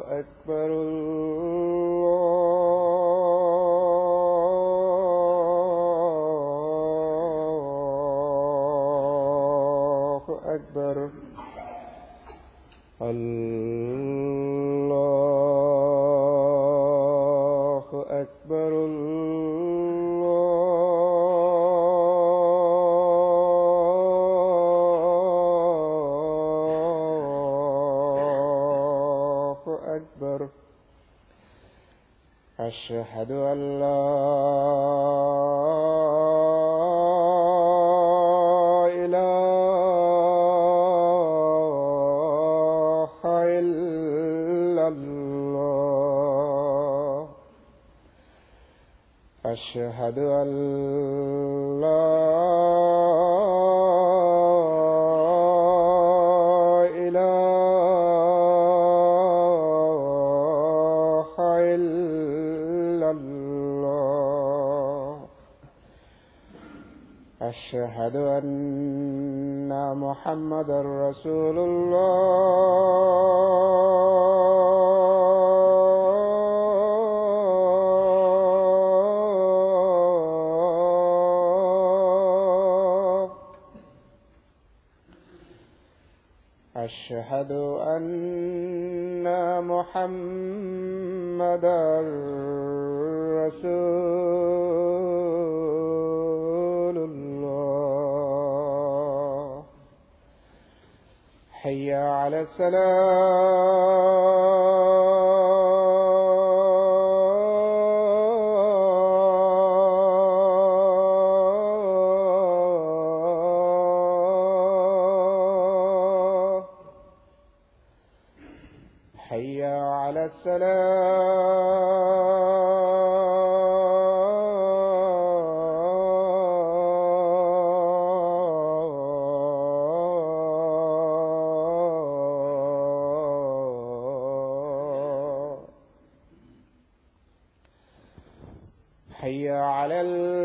أكبر الله أكبر الله أكبر الله أكبر أشهد أن لا إله إلا الله أشهد أن لا إله إلا الله أشهد أن محمدا رسول الله أشهد أن محمدا رسول الله حي على الصلاة حي على الصلاة حي على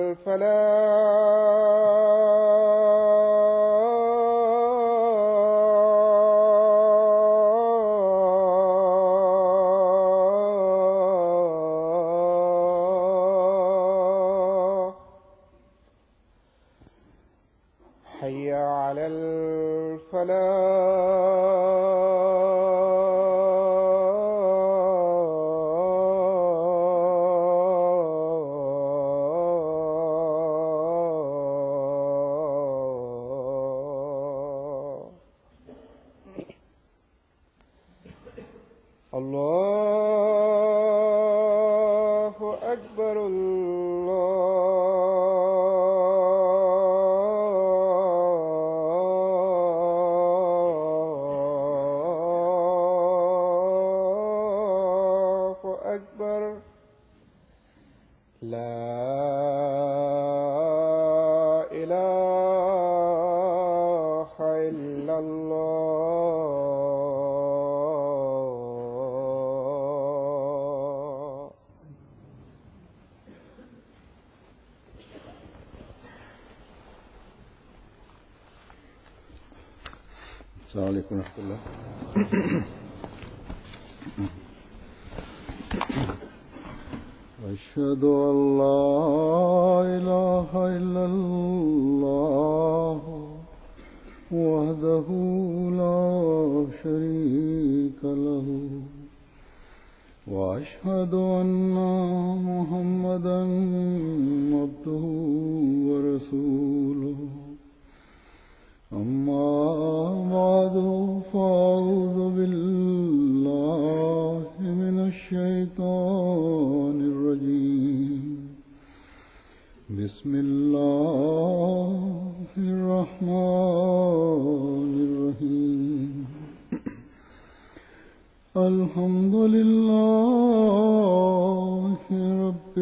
الفلاح حي على الفلاح الله أكبر الله أكبر لا إله إلا الله السلام عليكم ورحمة الله. أشهد أن لا إله إلا الله وحده لا شريك له وأشهد أن محمدا عبده ورسوله أما بعد فأعوذ بالله من الشيطان الرجيم بسم الله الرحمن الرحيم الحمد لله رب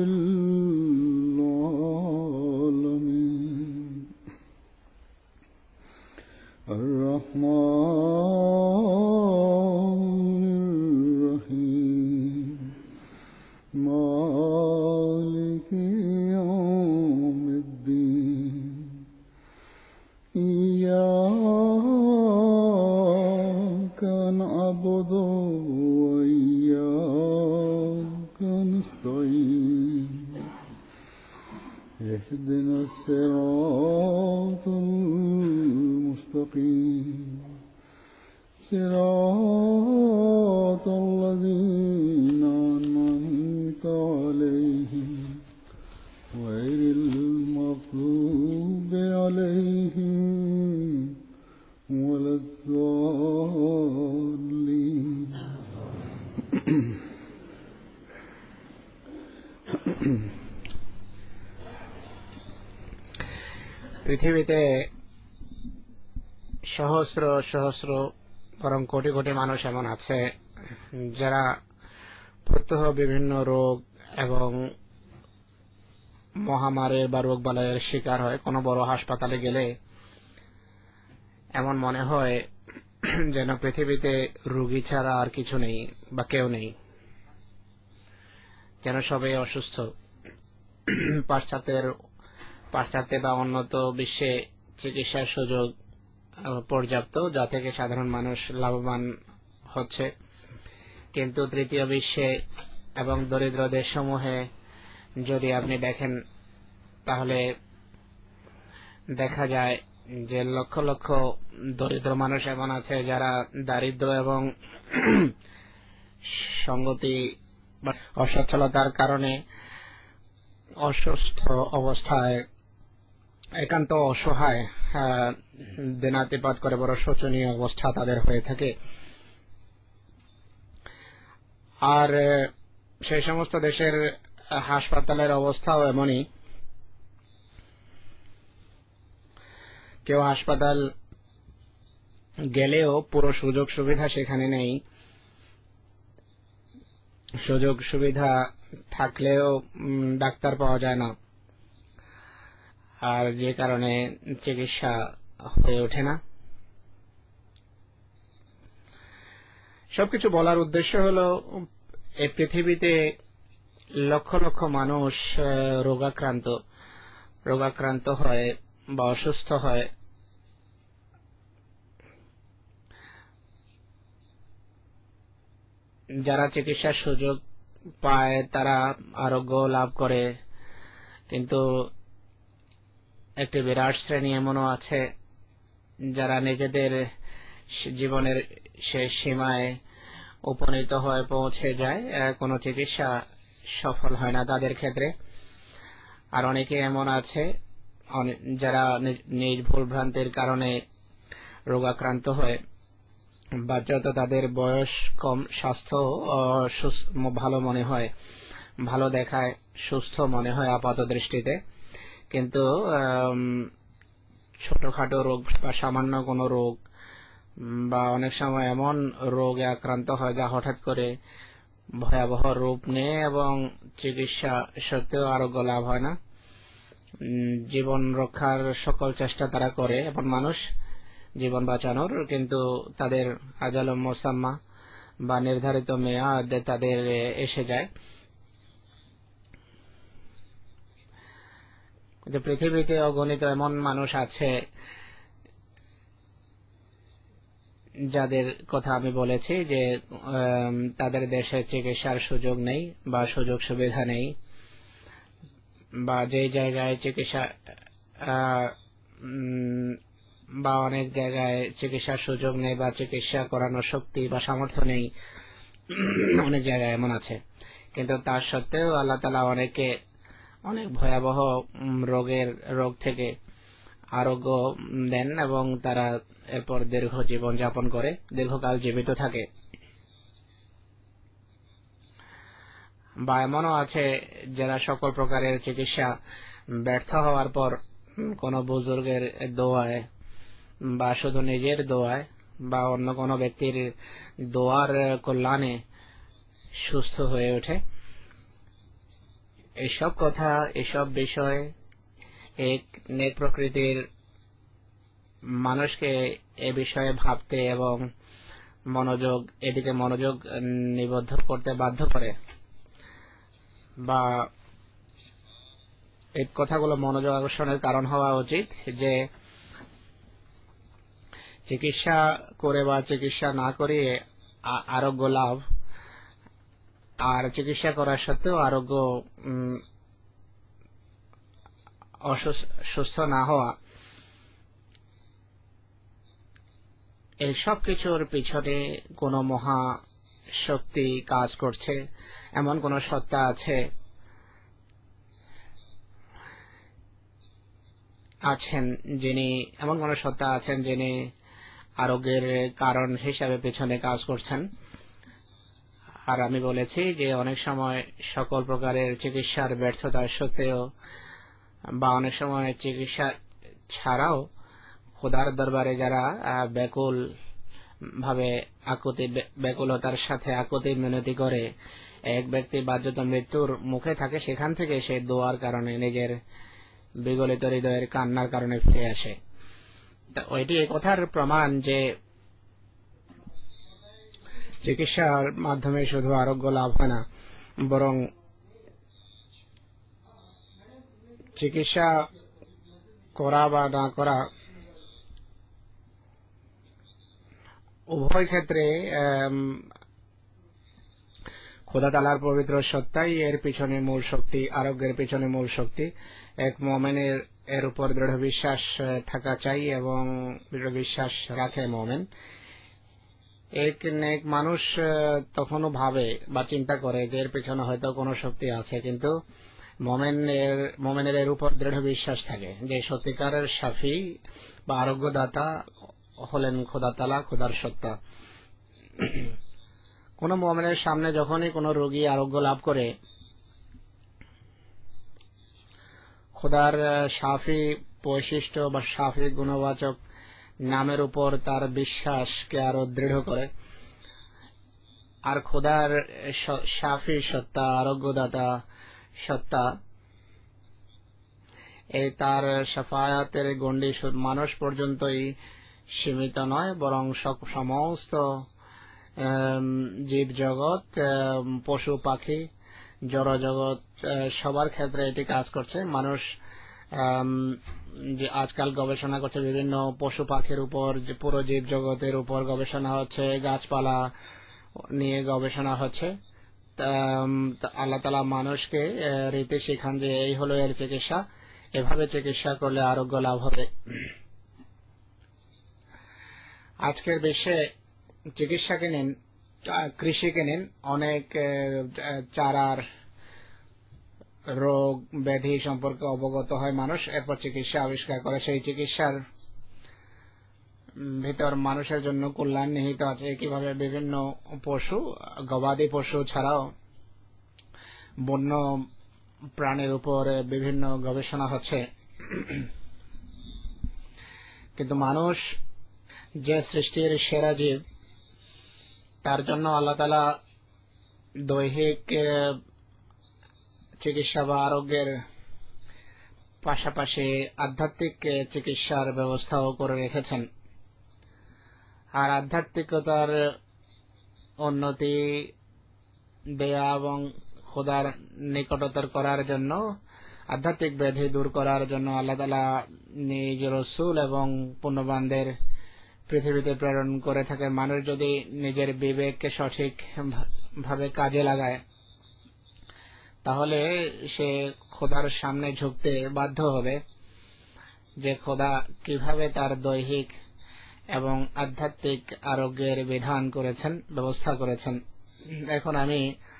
العالمين الرحمن الرحيم مالك يوم الدين إياك نعبد وإياك صراط الذين أنعمت عليهم غير المغضوب عليهم ولا الضالين. পৃথিবীতে সহস্র সহস্র বরং কোটি কোটি মানুষ এমন আছে যারা প্রত্যহ বিভিন্ন রোগ এবং মহামারী বা রোগ বালাইয়ের শিকার হয়। কোনো বড় হাসপাতালে গেলে এমন মনে হয় যেন পৃথিবীতে রোগী ছাড়া আর কিছু নেই বা কেউ নেই, যেন সবাই অসুস্থ। পাশ্চাত্যে বা উন্নত বিশ্বে চিকিৎসার সুযোগ পর্যাপ্ত, যা থেকে সাধারণ মানুষ লাভবান হচ্ছে, কিন্তু তৃতীয় বিশ্বে এবং দরিদ্র দেশসমূহে যদি আপনি দেখেন তাহলে দেখা যায় যে লক্ষ লক্ষ দরিদ্র মানুষ এমন আছে যারা দারিদ্র এবং সঙ্গতি বা অসচ্ছলতার কারণে অসুস্থ অবস্থায় একান্ত অসহায় দিনাতিপাত করে বড় শোচনীয় অবস্থা তাদের হয়ে থাকে। আর সেই সমস্ত দেশের হাসপাতালের অবস্থাও এমনই। কেউ হাসপাতাল গেলেও পুরো সুযোগ সুবিধা সেখানে নেই, সুযোগ সুবিধা থাকলেও ডাক্তার পাওয়া যায় না, আর যে কারণে চিকিৎসা হয়ে ওঠে না। সবকিছু বলার উদ্দেশ্য হলো এই পৃথিবীতে লক্ষ লক্ষ মানুষ রোগাক্রান্ত হয় বা অসুস্থ হয়। যারা চিকিৎসার সুযোগ পায় তারা আরোগ্য লাভ করে, কিন্তু একটি বিরাট শ্রেণী এমনও আছে যারা নিজেদের জীবনের শেষ সীমায় উপনীত হয়ে পৌঁছে যায়, কোনো চিকিৎসা সফল হয় না তাদের ক্ষেত্রে। আর অনেকে এমন আছে যারা নিজ ভুল ভ্রান্তির কারণে রোগাক্রান্ত হয়, বা যত তাদের বয়স কম স্বাস্থ্য ভালো মনে হয়, ভালো দেখায়, সুস্থ মনে হয় আপাত দৃষ্টিতে, কিন্তু ছোটখাটো রোগ বা সামান্য কোনো রোগ বা অনেক সময় এমন রোগে আক্রান্ত হয় যা হঠাৎ করে ভয়াবহ রূপ নেয় এবং চিকিৎসা সত্ত্বেও আরোগ্য লাভ হয় না। জীবন রক্ষার সকল চেষ্টা তারা করে এবং মানুষ জীবন বাঁচানোর, কিন্তু তাদের আজাল মুসাম্মা বা নির্ধারিত মেয়াদ তাদের এসে যায়। কিন্তু পৃথিবীতে অগণিত এমন মানুষ আছে যাদের কথা আমি বলেছি যে তাদের দেশে চিকিৎসার সুযোগ নেই বা সুযোগ সুবিধা নেই, বা যে জায়গায় চিকিৎসা বা অনেক জায়গায় চিকিৎসার সুযোগ নেই বা চিকিৎসা করানোর শক্তি বা সামর্থ্য নেই, অনেক জায়গায় এমন আছে। কিন্তু তার সত্ত্বেও আল্লাহ তাআলা অনেকে অনেক ভয়াবহ রোগ থেকে আরোগ্য দেন এবং তারা এরপর দীর্ঘ জীবন যাপন করে, দীর্ঘকাল জীবিত থাকে। বা এমনও আছে যারা সকল প্রকারের চিকিৎসা ব্যর্থ হওয়ার পর কোনো বুজুর্গের দোয়ায় বা শুধু নিজের দোয়ায় বা অন্য কোনো ব্যক্তির দোয়ার কল্যাণে সুস্থ হয়ে ওঠে। এসব কথা, এসব বিষয় এক নেক প্রকৃতির মানুষকে এ বিষয়ে ভাবতে এবং এদিকে মনোযোগ নিবদ্ধ করতে বাধ্য করে, বা এই কথাগুলো মনোযোগ আকর্ষণের কারণ হওয়া উচিত যে চিকিৎসা করে বা চিকিৎসা না করিয়ে আরোগ্য লাভ, আর চিকিৎসা করার সত্ত্বেও আরোগ্য সুস্থ না হওয়া, এই সব কিছুর পিছনে কোনো মহা শক্তি কাজ করছে, এমন কোন সত্তা আছেন যিনি আরোগ্যের কারণ হিসাবে পেছনে কাজ করছেন। আর আমি বলেছি যে অনেক সময় সকল প্রকারের চিকিৎসার ব্যর্থতা সত্ত্বেও বা অনেক সময় চিকিৎসা ছাড়াও খোদার দরবারে যারা ব্যাকুলতার সাথে আকুতি মিনতি করে, এক ব্যক্তি বাধ্যত মৃত্যুর মুখে থাকে, সেখান থেকে সে দোয়ার কারণে নিজের বিগলিত হৃদয়ের কান্নার কারণে ফিরে আসে। ওইটি এই কথার প্রমাণ যে চিকিৎসার মাধ্যমে শুধু আরোগ্য লাভ হয় না, বরং চিকিৎসা করা বা না করা উভয় ক্ষেত্রে খোদা তাআলার পবিত্র সত্তাই এর পিছনে মূল শক্তি, আরোগ্যের পিছনে মূল শক্তি। এক মুমিনের এর উপর দৃঢ় বিশ্বাস থাকা চাই এবং দৃঢ় বিশ্বাস রাখে মুমিন। এক মানুষ তখনও ভাবে বা চিন্তা করে যে এর পিছনে হয়তো কোনো শক্তি আছে, কিন্তু মুমিনের এর উপর দৃঢ় বিশ্বাস থাকে যে সত্যিকারের শাফি বা আরোগ্যদাতা হলেন খোদা তাআলা, খোদার সত্তা। কোন মুমিনের সামনে যখনই কোন রোগী আরোগ্য লাভ করে, খোদার শাফি বৈশিষ্ট্য বা শাফি গুণবাচক নামের উপর তার বিশ্বাসকে আরো দৃঢ় করে। আর খোদার শাফি সত্তা, আরোগ্যদাতা সত্তা, এই তার শাফায়াতের গণ্ডি মানুষ পর্যন্তই সীমিত নয়, বরং সমস্ত জীব জগৎ, পশু পাখি, জড় জগৎ সবার ক্ষেত্রে এটি কাজ করছে। মানুষ যে আজকাল গবেষণা করছে বিভিন্ন পশু পাখির উপর, পুরো জীব জগতের উপর গবেষণা হচ্ছে, গাছপালা নিয়ে গবেষণা হচ্ছে। আল্লাহ তাআলা মানুষকে রীতি শিখান যে এই হলো এর চিকিৎসা, এভাবে চিকিৎসা করলে আরোগ্য লাভ হবে। আজকের বিশ্বে চিকিৎসাকে নিন, কৃষিকে নিন, অনেক চারার রোগ ব্যাধি সম্পর্কে অবগত হয় মানুষ, এরপর চিকিৎসা আবিষ্কার করে। সেই চিকিৎসার ভিতর মানুষের জন্য কল্যাণ নিহিত আছে। কিভাবে বিভিন্ন পশু, গবাদি পশু ছাড়াও বন্য প্রাণীর উপর বিভিন্ন গবেষণা হচ্ছে। কিন্তু মানুষ যে সৃষ্টির সেরা জীব, তার জন্য আল্লাহ তাআলা দৈহিক চিকিৎসা বা আরোগ্যের পাশাপাশি আধ্যাত্মিক চিকিৎসার ব্যবস্থাও করে রেখেছেন। আর আধ্যাত্মিকতার উন্নতি দেয়া এবং খোদার নিকটতর করার জন্য, আধ্যাত্মিক ব্যাধি দূর করার জন্য আল্লাহ তাআলা নিজ রাসূল এবং পুণ্যবানদের পৃথিবীতে প্রেরণ করে থাকেন। মানুষ যদি নিজের বিবেককে সঠিক ভাবে কাজে লাগায়, তাহলে সে খোদার সামনে ঝুঁকতে বাধ্য হবে যে খোদা কিভাবে তার দৈহিক এবং আধ্যাত্মিক আরোগ্যের বিধান করেছেন, ব্যবস্থা করেছেন। এখন আমি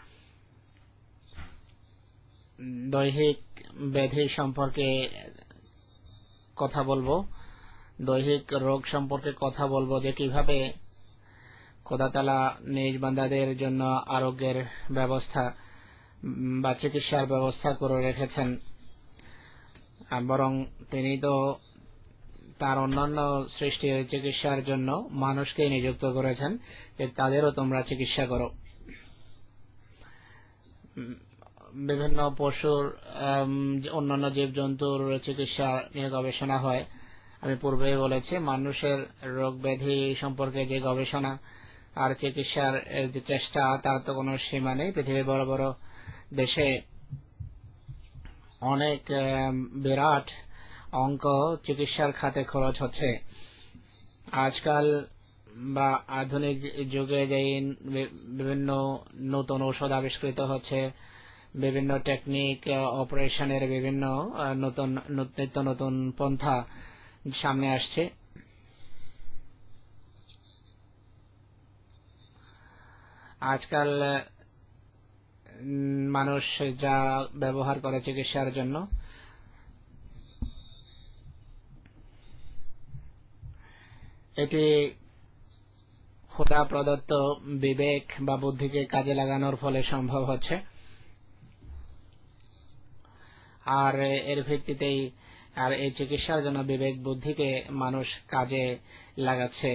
দৈহিক ব্যাধি সম্পর্কে কথা বলবো, দৈহিক রোগ সম্পর্কে কথা বলবো, যে কিভাবে খোদা তাআলা নিজ বান্দাদের জন্য আরোগ্যের ব্যবস্থা বা চিকিৎসার ব্যবস্থা করে রেখেছেন। বরং তিনি তো তার অন্যান্য সৃষ্টির চিকিৎসার জন্য মানুষকে নিযুক্ত করেছেন যে তাদেরও তোমরা চিকিৎসা করো। বিভিন্ন পশুর, অন্যান্য জীবজন্তুর চিকিৎসা নিয়ে গবেষণা হয়। আমি পূর্বেই বলেছি, মানুষের রোগ ব্যাধি সম্পর্কে যে গবেষণা আর চিকিৎসার যে চেষ্টা, তার তো কোনো সীমা নেই। পৃথিবীর বড় বড় দেশে অনেক বিরাট অঙ্ক চিকিৎসার খাতে খরচ হচ্ছে। আজকাল বা আধুনিক যুগে যে বিভিন্ন নতুন ঔষধ আবিষ্কৃত হচ্ছে, বিভিন্ন টেকনিক, অপারেশনের বিভিন্ন নিত্য নতুন পন্থা সামনে আসছে। আজকাল মানুষ যা ব্যবহার করে চিকিৎসার জন্য এটি খোদা প্রদত্ত বিবেক বা বুদ্ধিকে কাজে লাগানোর ফলে সম্ভব হচ্ছে, আর এর ভিত্তিতেই আর এই চিকিৎসার জন্য বিবেক বুদ্ধিকে মানুষ কাজে লাগাচ্ছে।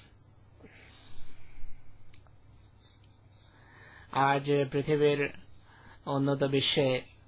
আজ পৃথিবীর উন্নত বিশ্বে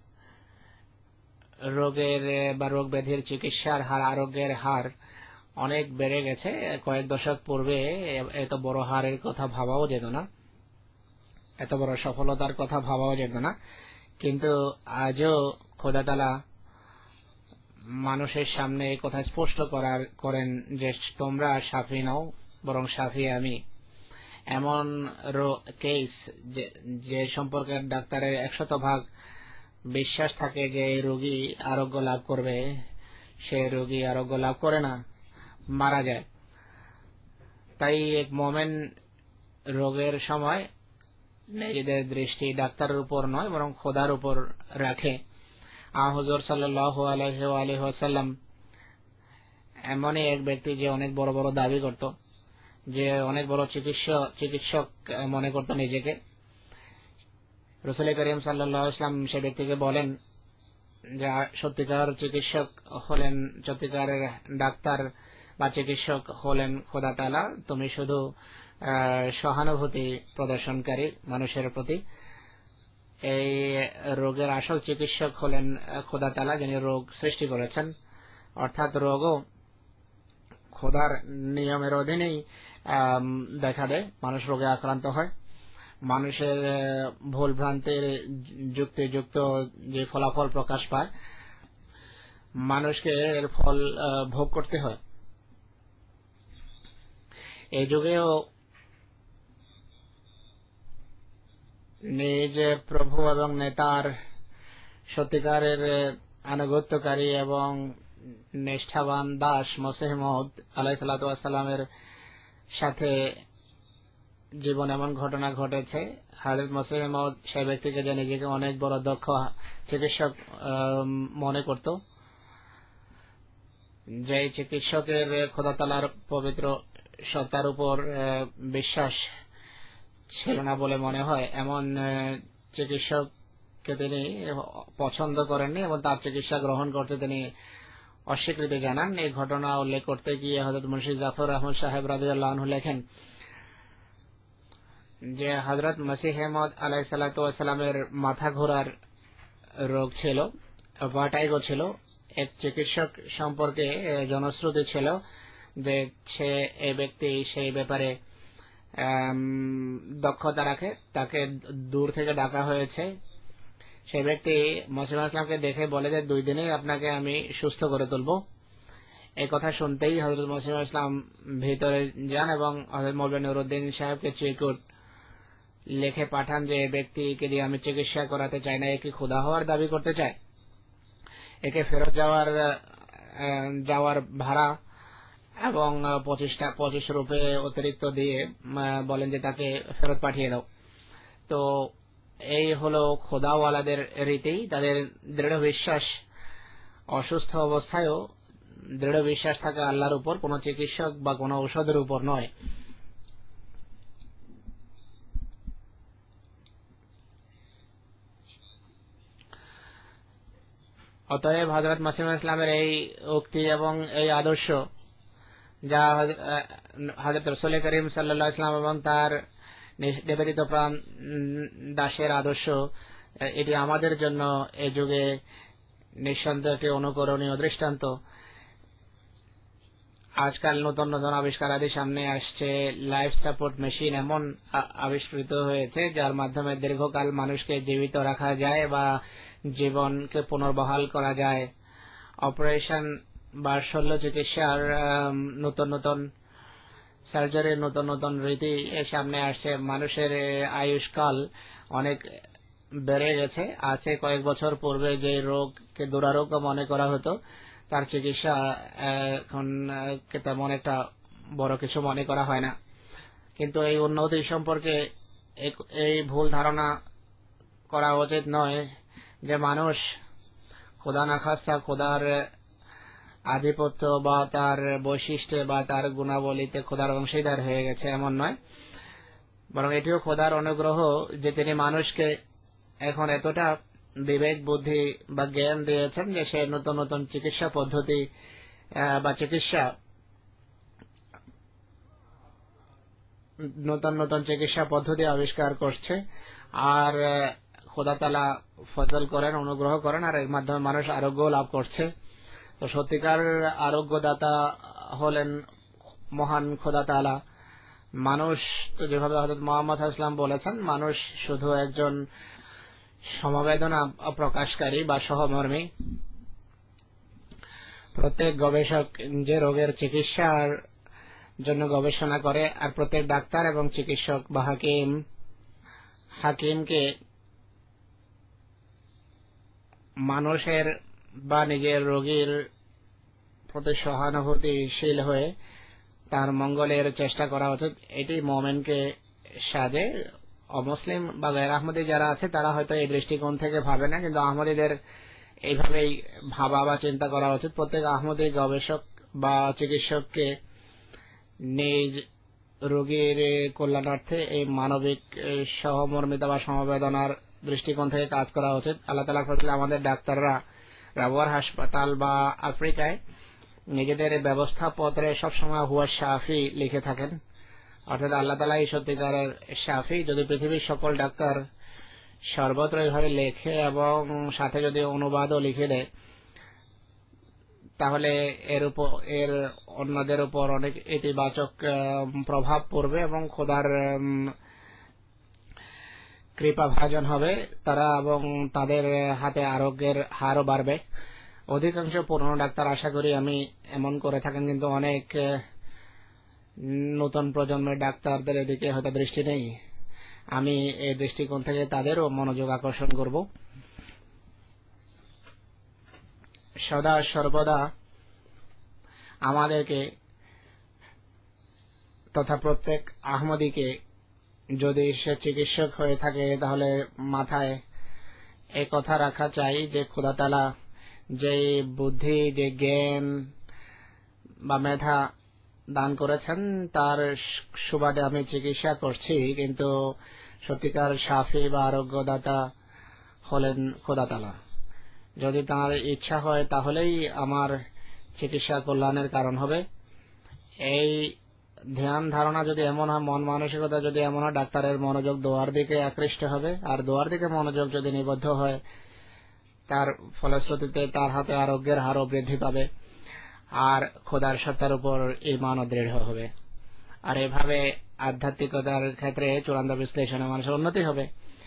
রোগের বা রোগ ব্যাধির চিকিৎসার হার, আরোগ্যের হার অনেক বেড়ে গেছে। কয়েক দশক পূর্বে এত বড় হারের কথা ভাবাও যেত না, এত বড় সফলতার কথা ভাবাও যেত না। কিন্তু আজও খোদা তাআলা মানুষের সামনে এই কথা স্পষ্ট করেন যে তোমরা সাফি নও, বরং সাফি আমি। এমন কেস যে সম্পর্কে ডাক্তারের 100% বিশ্বাস থাকে যে এই রোগী আরোগ্য লাভ করবে, সে রোগী আরোগ্য লাভ করে না, মারা যায়। তাই এক মুমিন রোগের সময় নিজেদের দৃষ্টি ডাক্তারের উপর নয় বরং খোদার উপর রাখে। হুজুর সাল্লাল্লাহু আলাইহি ওয়াসাল্লাম এমনই এক ব্যক্তি যে অনেক বড় বড় দাবি করত, যে অনেক বড় চিকিৎসক মনে করত নিজেকে। রাসূল করিম সাল্লাল্লাহু আলাইহি ওয়াসাল্লাম সে ব্যক্তিকে বলেন যে সত্যিকার চিকিৎসক হলেন, সত্যিকারের ডাক্তার বা চিকিৎসক হলেন খোদা তাআলা। তুমি শুধু সহানুভূতি প্রদর্শনকারী মানুষের প্রতি। এই রোগের আসল চিকিৎসক হলেন খোদা তাআলা, যিনি রোগ সৃষ্টি করেছেন। অর্থাৎ রোগও খোদার নিয়মের অধীনেই দেখা দেয়, মানুষ রোগে আক্রান্ত হয়। মানুষের ভুল ভ্রান্তির যুক্তিযুক্ত যে ফলাফল প্রকাশ পায়, মানুষকে এর ফল ভোগ করতে হয়। এই যুগেও নিজ প্রভু এবং নেতার সত্যিকারের আনুগত্যকারী এবং নিষ্ঠাবান দাস মসিহ মউদ আলাইহিসসালাতু ওয়াসসালামের সাথে জীবন এমন ঘটনা ঘটেছে। হযরত মসিহ মউদ সেই ব্যক্তিকে যে নিজেকে অনেক বড় দক্ষ চিকিৎসক মনে করত, যে চিকিৎসকের খোদা তাআলার পবিত্র সত্তার উপর বিশ্বাস ছিল না বলে মনে হয়, এমন চিকিৎসককে তিনি পছন্দ করেননি এবং তার চিকিৎসা গ্রহণ করতে তিনি অস্বীকৃতি জানান। এই ঘটনা উল্লেখ করতে গিয়ে হযরত মুন্সি জাফর আহমদ সাহেব রাদিয়াল্লাহু আনহু লেখেন যে হযরত মসিহ মউদ আলাইহিসসালাতু ওয়াসসালামের মাথা ঘোরার রোগ ছিল, ভার্টাইগো ছিল। এক চিকিৎসক সম্পর্কে জনশ্রুতি ছিল যে সে এই ব্যক্তি সেই ব্যাপারে দক্ষতা রাখে, তাকে দূর থেকে ডাকা হয়েছে। সেই ব্যক্তি মসিহ ইসলামকে দেখে বলে যে 2 দিনেই আপনাকে আমি সুস্থ করে তুলব। এই কথা শুনতেই হযরত মসিহ ইসলাম ভিতরে যান এবং হযরত মৌলভী নুরউদ্দিন সাহেবকে চিরকুট লিখে পাঠান যে এই ব্যক্তিকে দিয়ে আমি চিকিৎসা করাতে চাই না, একে খোদা হওয়ার দাবি করতে চায়। একে ফেরত যাওয়ার ভাড়া এবং 25 রুপে অতিরিক্ত দিয়ে বলেন যে তাকে ফেরত পাঠিয়ে দাও। তো এই হলো খোদাওয়ালাদের রীতি। তাদের দৃঢ় বিশ্বাস, অসুস্থ অবস্থায়ও দৃঢ় বিশ্বাস থাকে আল্লাহর উপর, কোন চিকিৎসক বা কোন ঔষধের উপর নয়। অতএব হযরত মসিহ ইসলামের এই উক্তি এবং এই আদর্শ, যা হযরত রাসূল করিম সাল্লাল্লাহু আলাইহি ওয়াসাল্লাম এবং তার নিবেদিত প্রাণ দাসের আদর্শ, এটি আমাদের জন্য এই যুগে নিঃসন্দেহে একটি অনুকরণীয় দৃষ্টান্ত। আজকাল নতুন নতুন আবিষ্কারাদি সামনে আসছে। লাইফ সাপোর্ট মেশিন এমন আবিষ্কৃত হয়েছে যার মাধ্যমে দীর্ঘকাল মানুষকে জীবিত রাখা যায় বা জীবনকে পুনর্বহাল করা যায়। অপারেশন বা শল্য চিকিৎসার নতুন নতুন সার্জারির নতুন নতুন রীতি সামনে আসছে। মানুষের আয়ুষ্কাল অনেক বেড়ে গেছে। আছে কয়েক বছর পূর্বে যে রোগকে দুরারোগ্য মনে করা হতো, তার চিকিৎসা এখন তেমন একটা বড় কিছু মনে করা হয় না। কিন্তু এই উন্নতি সম্পর্কে এই ভুল ধারণা করা উচিত নয় যে মানুষ খোদা না খাস্তা খোদার আধিপত্য বা তার বৈশিষ্ট্য বা তার গুণাবলীতে খোদার অংশীদার হয়ে গেছে, এমন নয়। বরং এটিও খোদার অনুগ্রহ যে তিনি মানুষকে এখন এতটা বিবেক বুদ্ধি বা জ্ঞান দিয়েছেন যে সে নতুন নতুন চিকিৎসা পদ্ধতি বা নতুন নতুন চিকিৎসা পদ্ধতি আবিষ্কার করছে। আর খোদা তাআলা ফজল করেন, অনুগ্রহ করেন, আর এর মাধ্যমে মানুষ আরোগ্য লাভ করছে। তো সত্যিকার আরোগ্যদাতা হলেন মহান খোদা তাআলা। মানুষ তো যেভাবে হযরত মুহাম্মদ সাল্লাল্লাহু আলাইহি ওয়াসাল্লাম বলেছেন, মানুষ শুধু একজন সমবেদনা প্রকাশকারী বা সহমর্মী। প্রত্যেক গবেষক যে রোগের চিকিৎসার জন্য গবেষণা করে, আর প্রত্যেক ডাক্তার এবং চিকিৎসক বা হাকিমকে মানুষের বা নিজের রোগীর প্রতি সহানুভূতিশীল হয়ে তার মঙ্গলের চেষ্টা করা উচিত। এটি মুমিনকে সাজে। অমুসলিম বা গায়র আহমদী যারা আছে তারা হয়তো এই দৃষ্টিকোণ থেকে ভাবে না, কিন্তু আহমদীদের এইভাবেই ভাবা বা চিন্তা করা উচিত। প্রত্যেক আহমদী গবেষক বা চিকিৎসককে নিজ রোগীর কল্যাণার্থে এই মানবিক সহমর্মিতা বা সমবেদনার দৃষ্টিকোণ থেকে কাজ করা উচিত। আল্লাহ তাআলার ফজলে আমাদের ডাক্তাররা রাবওয়ার হাসপাতাল বা আফ্রিকায় নিজেদের ব্যবস্থাপত্রে সবসময় হুয়া শাফি লিখে থাকেন, অর্থাৎ আল্লাহ তাআলা এই সত্যিকারের শাফি। যদি পৃথিবীর সকল ডাক্তার সর্বত্র এইভাবে লেখে এবং সাথে যদি অনুবাদও লিখে দেয়, তাহলে এর অন্যদের উপর অনেক ইতিবাচক প্রভাব পড়বে এবং খোদার কৃপা ভাজন হবে তারা, এবং তাদের হাতে আরোগ্যের হারও বাড়বে। অধিকাংশ পুরনো ডাক্তার আশা করি আমি এমন করে থাকেন, কিন্তু অনেক নতুন প্রজন্মের ডাক্তারদের এদিকে হয়তো দৃষ্টি নেই। আমি এই দৃষ্টিকোণ থেকে তাদেরও মনোযোগ আকর্ষণ করব। সদা সর্বদা আমাদেরকে তথা প্রত্যেক আহমদীকে, যদি সে চিকিৎসক হয়ে থাকে, তাহলে মাথায় এই কথা রাখা চাই যে খোদা তাআলা যে বুদ্ধি, যে জ্ঞান বা মেধা দান করেছেন তার সুবাদে আমি চিকিৎসা করছি, কিন্তু সত্যিকার শাফি বা আরোগ্যদাতা হলেন খোদা তাআলা। যদি তাঁর ইচ্ছা হয় তাহলেই আমার চিকিৎসা কল্যাণের কারণ হবে। এই ধ্যান ধারণা যদি এমন হয়, মন মানসিকতা যদি এমন হয়, ডাক্তারের মনোযোগ দোয়ার দিকে আকৃষ্ট হবে, আর দোয়ার দিকে মনোযোগ যদি নিবদ্ধ হয়, তার ফলশ্রুতিতে তার হাতে আরোগ্যের হারও বৃদ্ধি পাবে, আর খোদার সত্তার উপর ঈমানও দৃঢ় হবে। আর এভাবে আধ্যাত্মিকতার ক্ষেত্রে চূড়ান্ত বিশ্লেষণে মানুষের উন্নতি হবে।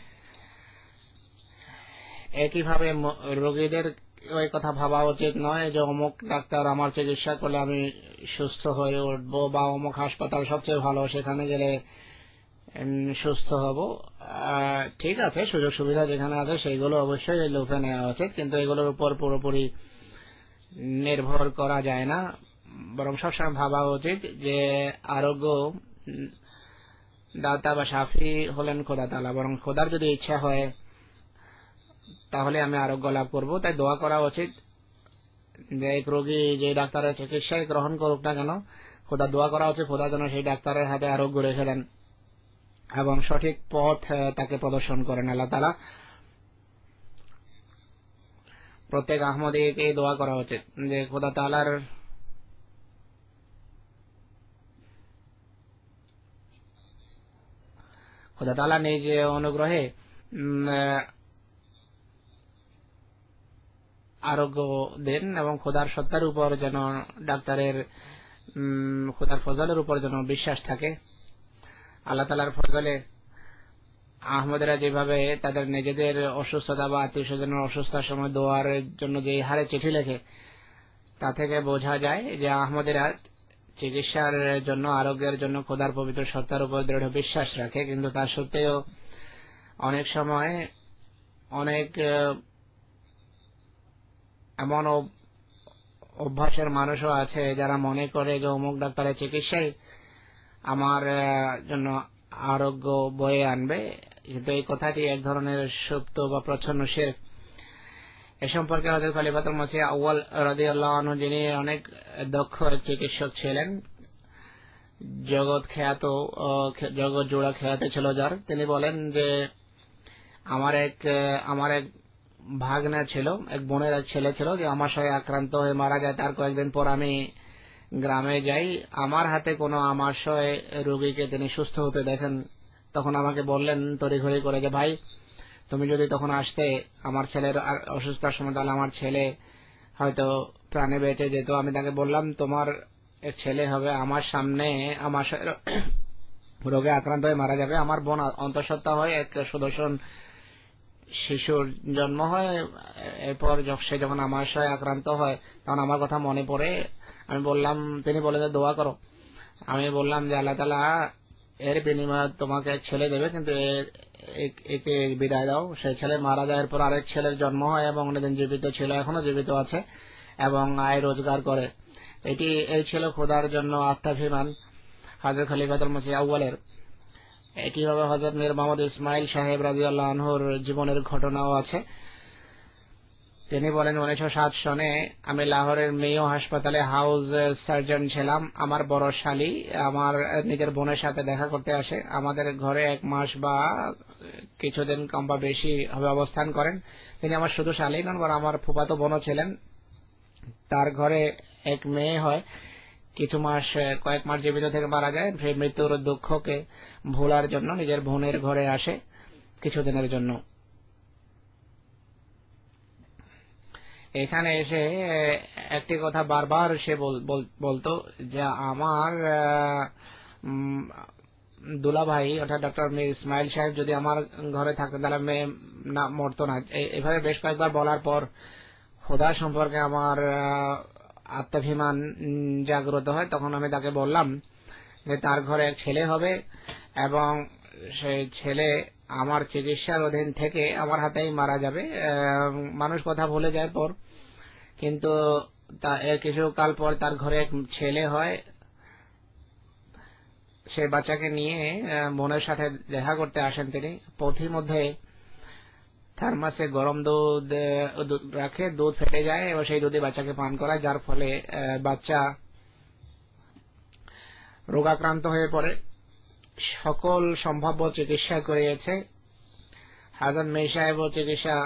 একইভাবে রোগীদের ওই কথা ভাবা উচিত নয় যে অমুক ডাক্তার আমার চিকিৎসা করলে আমি সুস্থ হয়ে উঠবো, বা অমুক হাসপাতাল সবচেয়ে ভালো, সেখানে গেলে সুস্থ হব। ঠিক আছে, সুযোগ সুবিধা যেখানে আছে সেইগুলো অবশ্যই লোভে নেওয়া উচিত, কিন্তু এগুলোর উপর পুরোপুরি নির্ভর করা যায় না। বরং সবসময় ভাবা উচিত যে আরোগ্য দাতা বা শাফি হলেন খোদা তাআলা, বরং খোদার যদি ইচ্ছা হয় তাহলে আমি আরোগ্য লাভ করব। তাই দোয়া করা উচিত যে এক রোগী যে ডাক্তারের চিকিৎসায় গ্রহণ করুক না কেন, খোদা দোয়া করা উচিত খোদা যেন সেই ডাক্তারের হাতে আরোগ্য রেখে দেন এবং সঠিক পথ তাকে প্রদর্শন করেন। আল্লাহ তাআলা প্রত্যেক আহমদীকে দোয়া করা উচিত যে খোদা তাআলা নিজ অনুগ্রহে আরোগ্য দেন এবং খোদার সত্তার উপর যেন ডাক্তারের খোদার ফজলের উপর যেন বিশ্বাস থাকে। আল্লাহ তাআলার ফজলে আহমদেরা যেভাবে তাদের নিজেদের অসুস্থতা বা আত্মীয় স্বজনের অসুস্থতার সময় দোয়ার জন্য যে হারে চিঠি লেখে, তা থেকে বোঝা যায় যে আহমদেরা চিকিৎসার জন্য, আরোগ্যের জন্য খোদার পবিত্র সত্তার উপর দৃঢ় বিশ্বাস রাখে। কিন্তু তা সত্ত্বেও অনেক সময় অনেক এমন অভ্যাসের মানুষও আছে যারা মনে করে যে অমুক ডাক্তারের চিকিৎসাই আমার জন্য আরোগ্য বয়ে আনবে, কিন্তু এই কথাটি এক ধরনের সুপ্ত বা প্রচ্ছন্ন শিরক। এ সম্পর্কে হযরত খলিফাতুল মসিহ আউয়াল রাদিয়াল্লাহু আনহু, যিনি অনেক দক্ষ চিকিৎসক ছিলেন, জগৎ জোড়া খ্যাত ছিল যার, তিনি বলেন যে আমার এক ভাগনা ছিল, এক বোনের এক ছেলে ছিল, যে আমাশয়ে আক্রান্ত হয়ে মারা যায়। তার কয়েকদিন পর আমি গ্রামে যাই, আমার হাতে কোনো আমাশয় রোগীকে তিনি সুস্থ হতে দেখেন। তখন আমাকে বললেন তড়িঘড়ি করে যে ভাই, তুমি যদি তখন আসতে আমার ছেলের অসুস্থতার সময়, তাহলে আমার ছেলে হয়তো প্রাণে বেঁচে যেত। আমি তাকে বললাম তোমার এক ছেলে হবে আমার সামনে আমাশয় রোগে আক্রান্ত হয়ে মারা যাবে। আমার বোন অন্তঃসত্ত্বা হয়ে এক সুদর্শন শিশুর জন্ম হয়, এরপর সে যখন আমাশয় আক্রান্ত হয় তখন আমার কথা মনে পড়ে। আমি বললাম, তিনি বলে যে দোয়া করো। আমি বললাম যে আল্লাহ তাআলা এর বিনিময়ে তোমাকে এক ছেলে দেবে, কিন্তু একে বিদায় দাও। সেই ছেলে মারা যাওয়ার পর আরেক ছেলের জন্ম হয় এবং অনেকদিন জীবিত ছিল, এখনো জীবিত আছে এবং আয় রোজগার করে। এই ছিল খোদার জন্য আত্মাভিমান হযরত খলিফাতুল মসিহ আউয়ালের। একইভাবে হযরত মীর মোহাম্মদ ইসমাইল সাহেব রাদিয়াল্লাহু আনহুর জীবনের ঘটনাও আছে। তিনি বলেন 1907 সনে আমি লাহোরের মেয়ো হাসপাতালে হাউস সার্জন ছিলাম। আমার বড় শালী আমার নিজের বোনের সাথে দেখা করতে আসে। আমাদের ঘরে 1 মাস বা কিছুদিন কম বা বেশি হবে অবস্থান করেন। তিনি আমার শুধু শালী নন, বরং আমার ফুফাতো বোনও ছিলেন। তার ঘরে এক মেয়ে হয়, কয়েক মাস জীবিত থেকে মারা যায়। সেই মৃত্যুর দুঃখকে ভোলার জন্য নিজের বোনের ঘরে আসে কিছুদিনের জন্য। এখানে এসে একটি কথা বারবার সে বলতো যে আমার দুলাভাই অর্থাৎ ডক্টর মীর ইসমাইল সাহেব যদি আমার ঘরে থাকতেন তাহলে মেয়ে না মরতো না। এভাবে বেশ কয়েকবার বলার পর খোদা সম্পর্কে আমার আত্মাভিমান জাগ্রত হয়। তখন আমি তাকে বললাম যে তার ঘরে এক ছেলে হবে এবং সেই ছেলে আমার চিকিৎসার অধীন থেকে আমার হাতেই মারা যাবে। মানুষ কথা ভুলে যায় পর, কিন্তু কিছুকাল পর তার ঘরে এক ছেলে হয়। সেই বাচ্চাকে নিয়ে বোনের সাথে দেখা করতে আসেন তিনি। পথিমধ্যে থার্মাসে গরম দুধ রাখে, দুধ ফেটে যায় এবং সেই দুধে বাচ্চাকে পান করায়, যার ফলে বাচ্চা রোগাক্রান্ত হয়ে পড়ে। সকল সম্ভাব্য চিকিৎসা করিয়েছে। হযরত মীর সাহেবও চিকিৎসা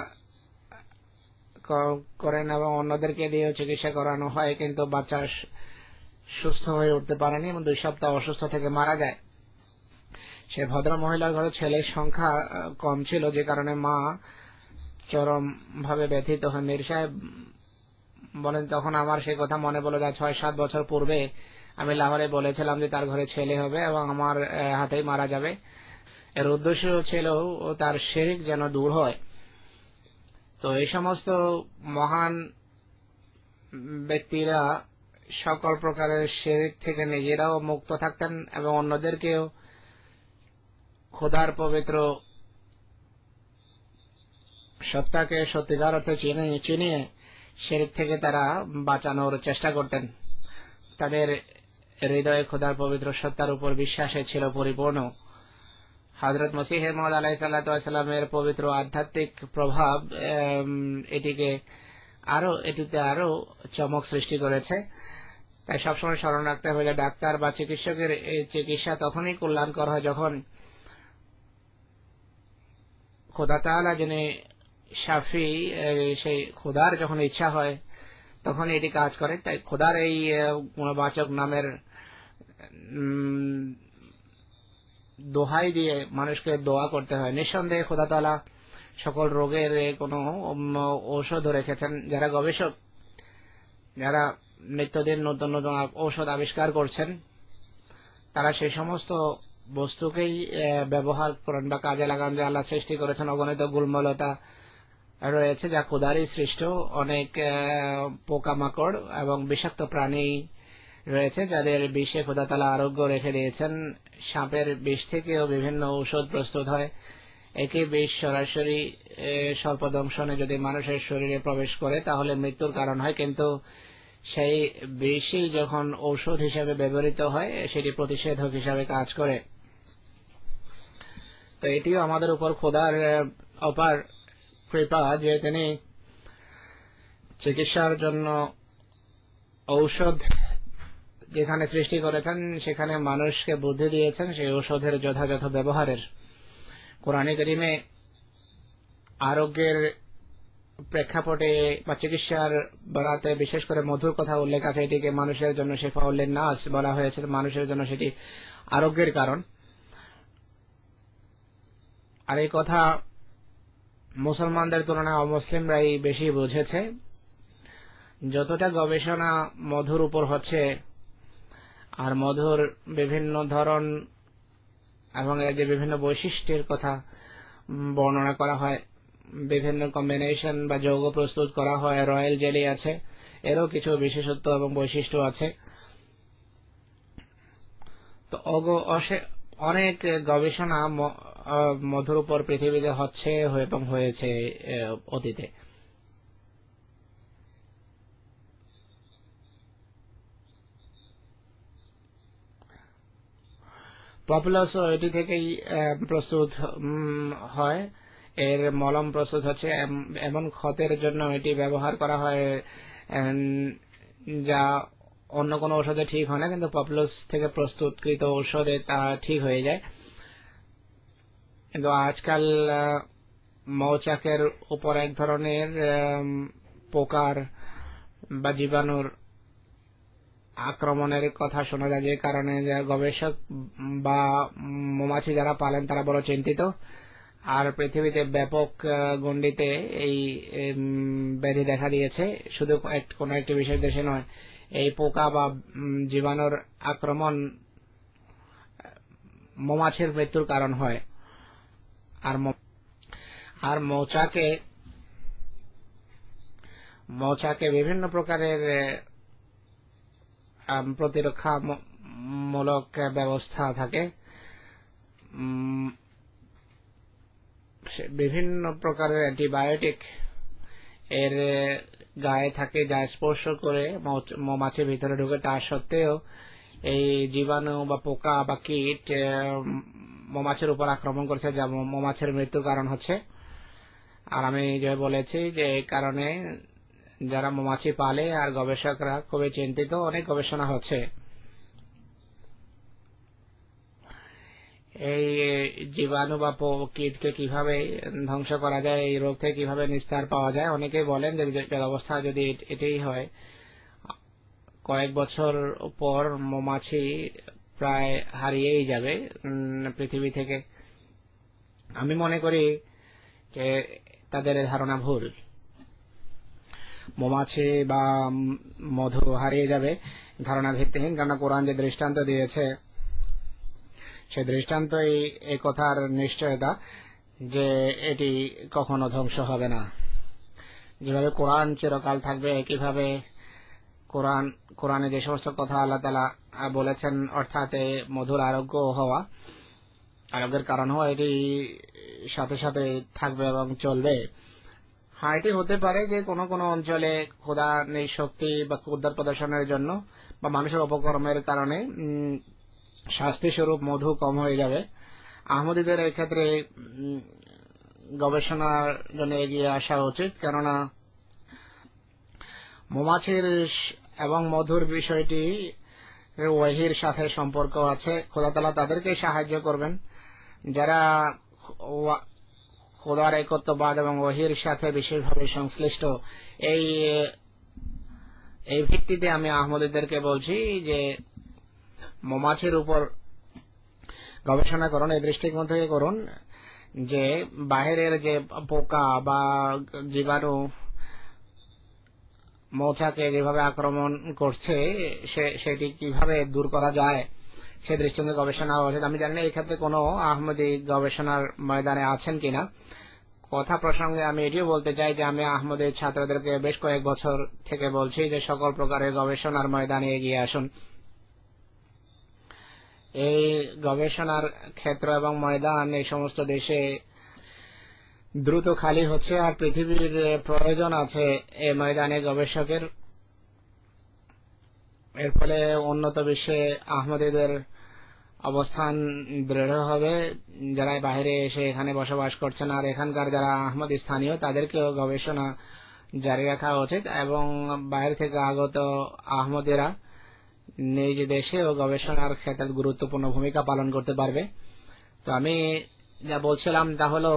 করেন এবং অন্যদেরকে দিয়েও চিকিৎসা করানো হয়, কিন্তু বাচ্চা সুস্থ হয়ে উঠতে পারেনি এবং 2 সপ্তাহ অসুস্থ থেকে মারা যায়। সে ভদ্র মহিলার ঘরে ছেলের সংখ্যা কম ছিল, যে কারণে মা চরম ভাবে ব্যথিত হয়। মীর সাহেব বলেন তখন আমার সে কথা মনে পড়ল, যা 6-7 বছর পূর্বে আমি লাহোরে বলেছিলাম যে তার ঘরে ছেলে হবে এবং আমার হাতেই মারা যাবে। এর উদ্দেশ্য ছিল তার শিরক যেন দূর হয়। তো এই সমস্ত মহান ব্যক্তিরা সকল প্রকারের শিরক থেকে নিজেরাও মুক্ত থাকতেন এবং অন্যদেরকেও খোদার পবিত্র সত্তাকে সত্যিকার অর্থে চিনিয়ে শিরক থেকে তারা বাঁচানোর চেষ্টা করতেন। তাদের হৃদয়ে খোদার পবিত্র সত্তার উপর বিশ্বাসে ছিল পরিপূর্ণ। হযরত মসিহ মাউদ আলাইহিস সালামের পবিত্র আধ্যাত্মিক প্রভাব এটিতে আরো চমক সৃষ্টি করেছে। তাই সবসময় স্মরণ রাখতে হবে যে ডাক্তার বা চিকিৎসকের এই চিকিৎসা তখনই কল্যাণকর হয় যখন খোদা তাআলা যিনি শাফি, সেই খোদার যখন ইচ্ছা হয় তখন এটি কাজ করে। তাই খোদার এই গুণবাচক নামের দোহাই দিয়ে মানুষকে দোয়া করতে হয়। নিঃসন্দেহে খোদা তাআলা সকল রোগের কোনো ঔষধ রেখেছেন। যারা গবেষক, যারা নিত্যদিন নতুন নতুন ঔষধ আবিষ্কার করছেন, তারা সেই সমস্ত বস্তুকেই ব্যবহার করেন বা কাজে লাগান যে আল্লাহ সৃষ্টি করেছেন। অগণিত গুল্মলতা রয়েছে যা খোদারই সৃষ্ট। অনেক পোকামাকড় এবং বিষাক্ত প্রাণী রয়েছে যাদের বিষে খোদা তাআলা আরোগ্য রেখে দিয়েছেন। সাপের বিষ থেকেও বিভিন্ন ঔষধ প্রস্তুত হয়। একই বিষ সরাসরি সর্পদংশনে যদি মানুষের শরীরে প্রবেশ করে তাহলে মৃত্যুর কারণ হয়, কিন্তু সেই বিষই যখন ঔষধ হিসেবে ব্যবহৃত হয় সেটি প্রতিষেধক হিসাবে কাজ করে। তো এটিও আমাদের উপর খোদার অপার কৃপা যে তিনি চিকিৎসার জন্য ঔষধ যেখানে সৃষ্টি করেছেন সেখানে মানুষকে বুদ্ধি দিয়েছেন সেই ঔষধের যথাযথ ব্যবহারের। কোরআনে কারিমে আরোগ্যের প্রেক্ষাপটে বা চিকিৎসার বেলাতে বিশেষ করে মধুর কথা উল্লেখ আছে। এটিকে মানুষের জন্য শিফাউল লিন্নাস বলা হয়েছে, মানুষের জন্য সেটি আরোগ্যের কারণ। আর এই কথা মুসলমানদের তুলনায় অমুসলিমরাই বেশি বুঝেছে। যতটা গবেষণা মধুর উপর হচ্ছে আর মধুর বিভিন্ন ধরন এবং এর যে বিভিন্ন বৈশিষ্ট্যের কথা বর্ণনা করা হয়, বিভিন্ন কম্বিনেশন বা যৌগ প্রস্তুত করা হয়, রয়্যাল জেলি আছে, এরও কিছু বিশেষত্ব এবং বৈশিষ্ট্য আছে। তো অনেক গবেষণা মধুর উপর পৃথিবীতে হচ্ছে এবং হয়েছে অতীতে। পপুলাস এটি থেকেই প্রস্তুত হয়। এর মলম প্রস্তুত হচ্ছে, এমন ক্ষতের জন্য এটি ব্যবহার করা হয় যা অন্য কোনো ঔষধে ঠিক হয় না, কিন্তু পপুলাস থেকে প্রস্তুতকৃত ঔষধে তা ঠিক হয়ে যায়। কিন্তু আজকাল মৌচাকের উপর এক ধরনের পোকার বা জীবাণুর আক্রমণের কথা শোনা যায়, যে কারণে গবেষক বা মৌমাছি যারা পালেন তারা বড় চিন্তিত। আর পৃথিবীতে ব্যাপক গণ্ডিতে এই ব্যাধি দেখা দিয়েছে, শুধু কোন একটি বিশেষ দেশে নয়। এই পোকা বা জীবাণুর আক্রমণ মৌমাছির মৃত্যুর কারণ হয়। আর মৌচাকে বিভিন্ন প্রকারের প্রতিরক্ষামূলক ব্যবস্থা থাকে। বিভিন্ন প্রকারের অ্যান্টিবায়োটিক এর গায়ে থাকে, যা স্পর্শ করে মৌমাছির ভিতরে ঢুকে। তা সত্ত্বেও এই জীবাণু বা পোকা বা কীট মৌমাছির উপর আক্রমণ করছে, যা মৌমাছির মৃত্যুর কারণ হচ্ছে। আর আমি যে বলেছি যে এই কারণে যারা মৌমাছি পালে আর গবেষকরা খুবই চিন্তিত। অনেক গবেষণা হচ্ছে এই জীবাণু বা কীটকে কিভাবে ধ্বংস করা যায়, এই রোগ থেকে কিভাবে নিস্তার পাওয়া যায়। অনেকেই বলেন যে অবস্থা যদি এটাই হয়, কয়েক বছর পর মৌমাছি প্রায় হারিয়েই যাবে পৃথিবী থেকে। আমি মনে করি যে তাদের ধারণা ভুল। মৌমাছি বা মধু হারিয়ে যাবে ধারণা ভিত্তিহীন, কারণ কোরআন যে দৃষ্টান্ত দিয়েছে সেই দৃষ্টান্তই এই কথার নিশ্চয়তা যে এটি কখনো ধ্বংস হবে না। যেভাবে কোরআন চিরকাল থাকবে, একইভাবে কোরআনে যে সমস্ত কথা আল্লাহ তাআলা বলেছেন, অর্থাৎ মধুর আরোগ্যের কারণ হওয়া, এটি সাথে সাথে থাকবে এবং চলবে। হ্যাঁ, এটি হতে পারে যে কোনো কোনো অঞ্চলে খোদা নেই শক্তি বা কুদরত প্রদর্শনের জন্য বা মানুষের অপকর্মের কারণে শাস্তি স্বরূপ মধু কম হয়ে যাবে। আহমদীদের এক্ষেত্রে গবেষণার জন্য এগিয়ে আসা উচিত, কেননা মৌমাছির এবং মধুর বিষয়টি ওয়াহির সাথে সম্পর্ক আছে। খোদা তাআলা তাদেরকে সাহায্য করবেন যারা খোদার একত্ববাদ এবং ওয়াহির সাথে বিশেষভাবে সংশ্লিষ্ট। এই ভিত্তিতে আমি আহমদীদেরকে বলছি যে মৌমাছির উপর গবেষণা করুন, এই দৃষ্টিকোণ থেকে করুন যে বাইরের যে পোকা বা জীবাণু মৌচাকে যেভাবে আক্রমণ করছে সেটি কিভাবে দূর করা যায়, সে দৃষ্টিকোণে গবেষণা উচিত। আমি জানি না এই ক্ষেত্রে কোনো আহমদী গবেষণার ময়দানে আছেন কিনা। কথা প্রসঙ্গে আমি এটিও বলতে চাই যে আমি আহমদী ছাত্রদেরকে বেশ কয়েক বছর থেকে বলছি যে সকল প্রকারের গবেষণার ময়দানে এগিয়ে আসুন। এই গবেষণার ক্ষেত্র এবং ময়দান এই সমস্ত দেশে দ্রুত খালি হচ্ছে, আর পৃথিবীর প্রয়োজন আছে এই ময়দানে গবেষকের। এর ফলে উন্নত বিশ্বে আহমদীদের অবস্থান দৃঢ় হবে, যারা বাইরে এসে এখানে বসবাস করছেন আর এখানকার যারা আহমদ স্থানীয় তাদেরকেও গবেষণা জারি রাখা উচিত এবং বাইরে থেকে আগত আহমদেরা নিজ দেশে ও গবেষণার ক্ষেত্রে গুরুত্বপূর্ণ ভূমিকা পালন করতে পারবে। তো আমি যা বলছিলাম তা হলো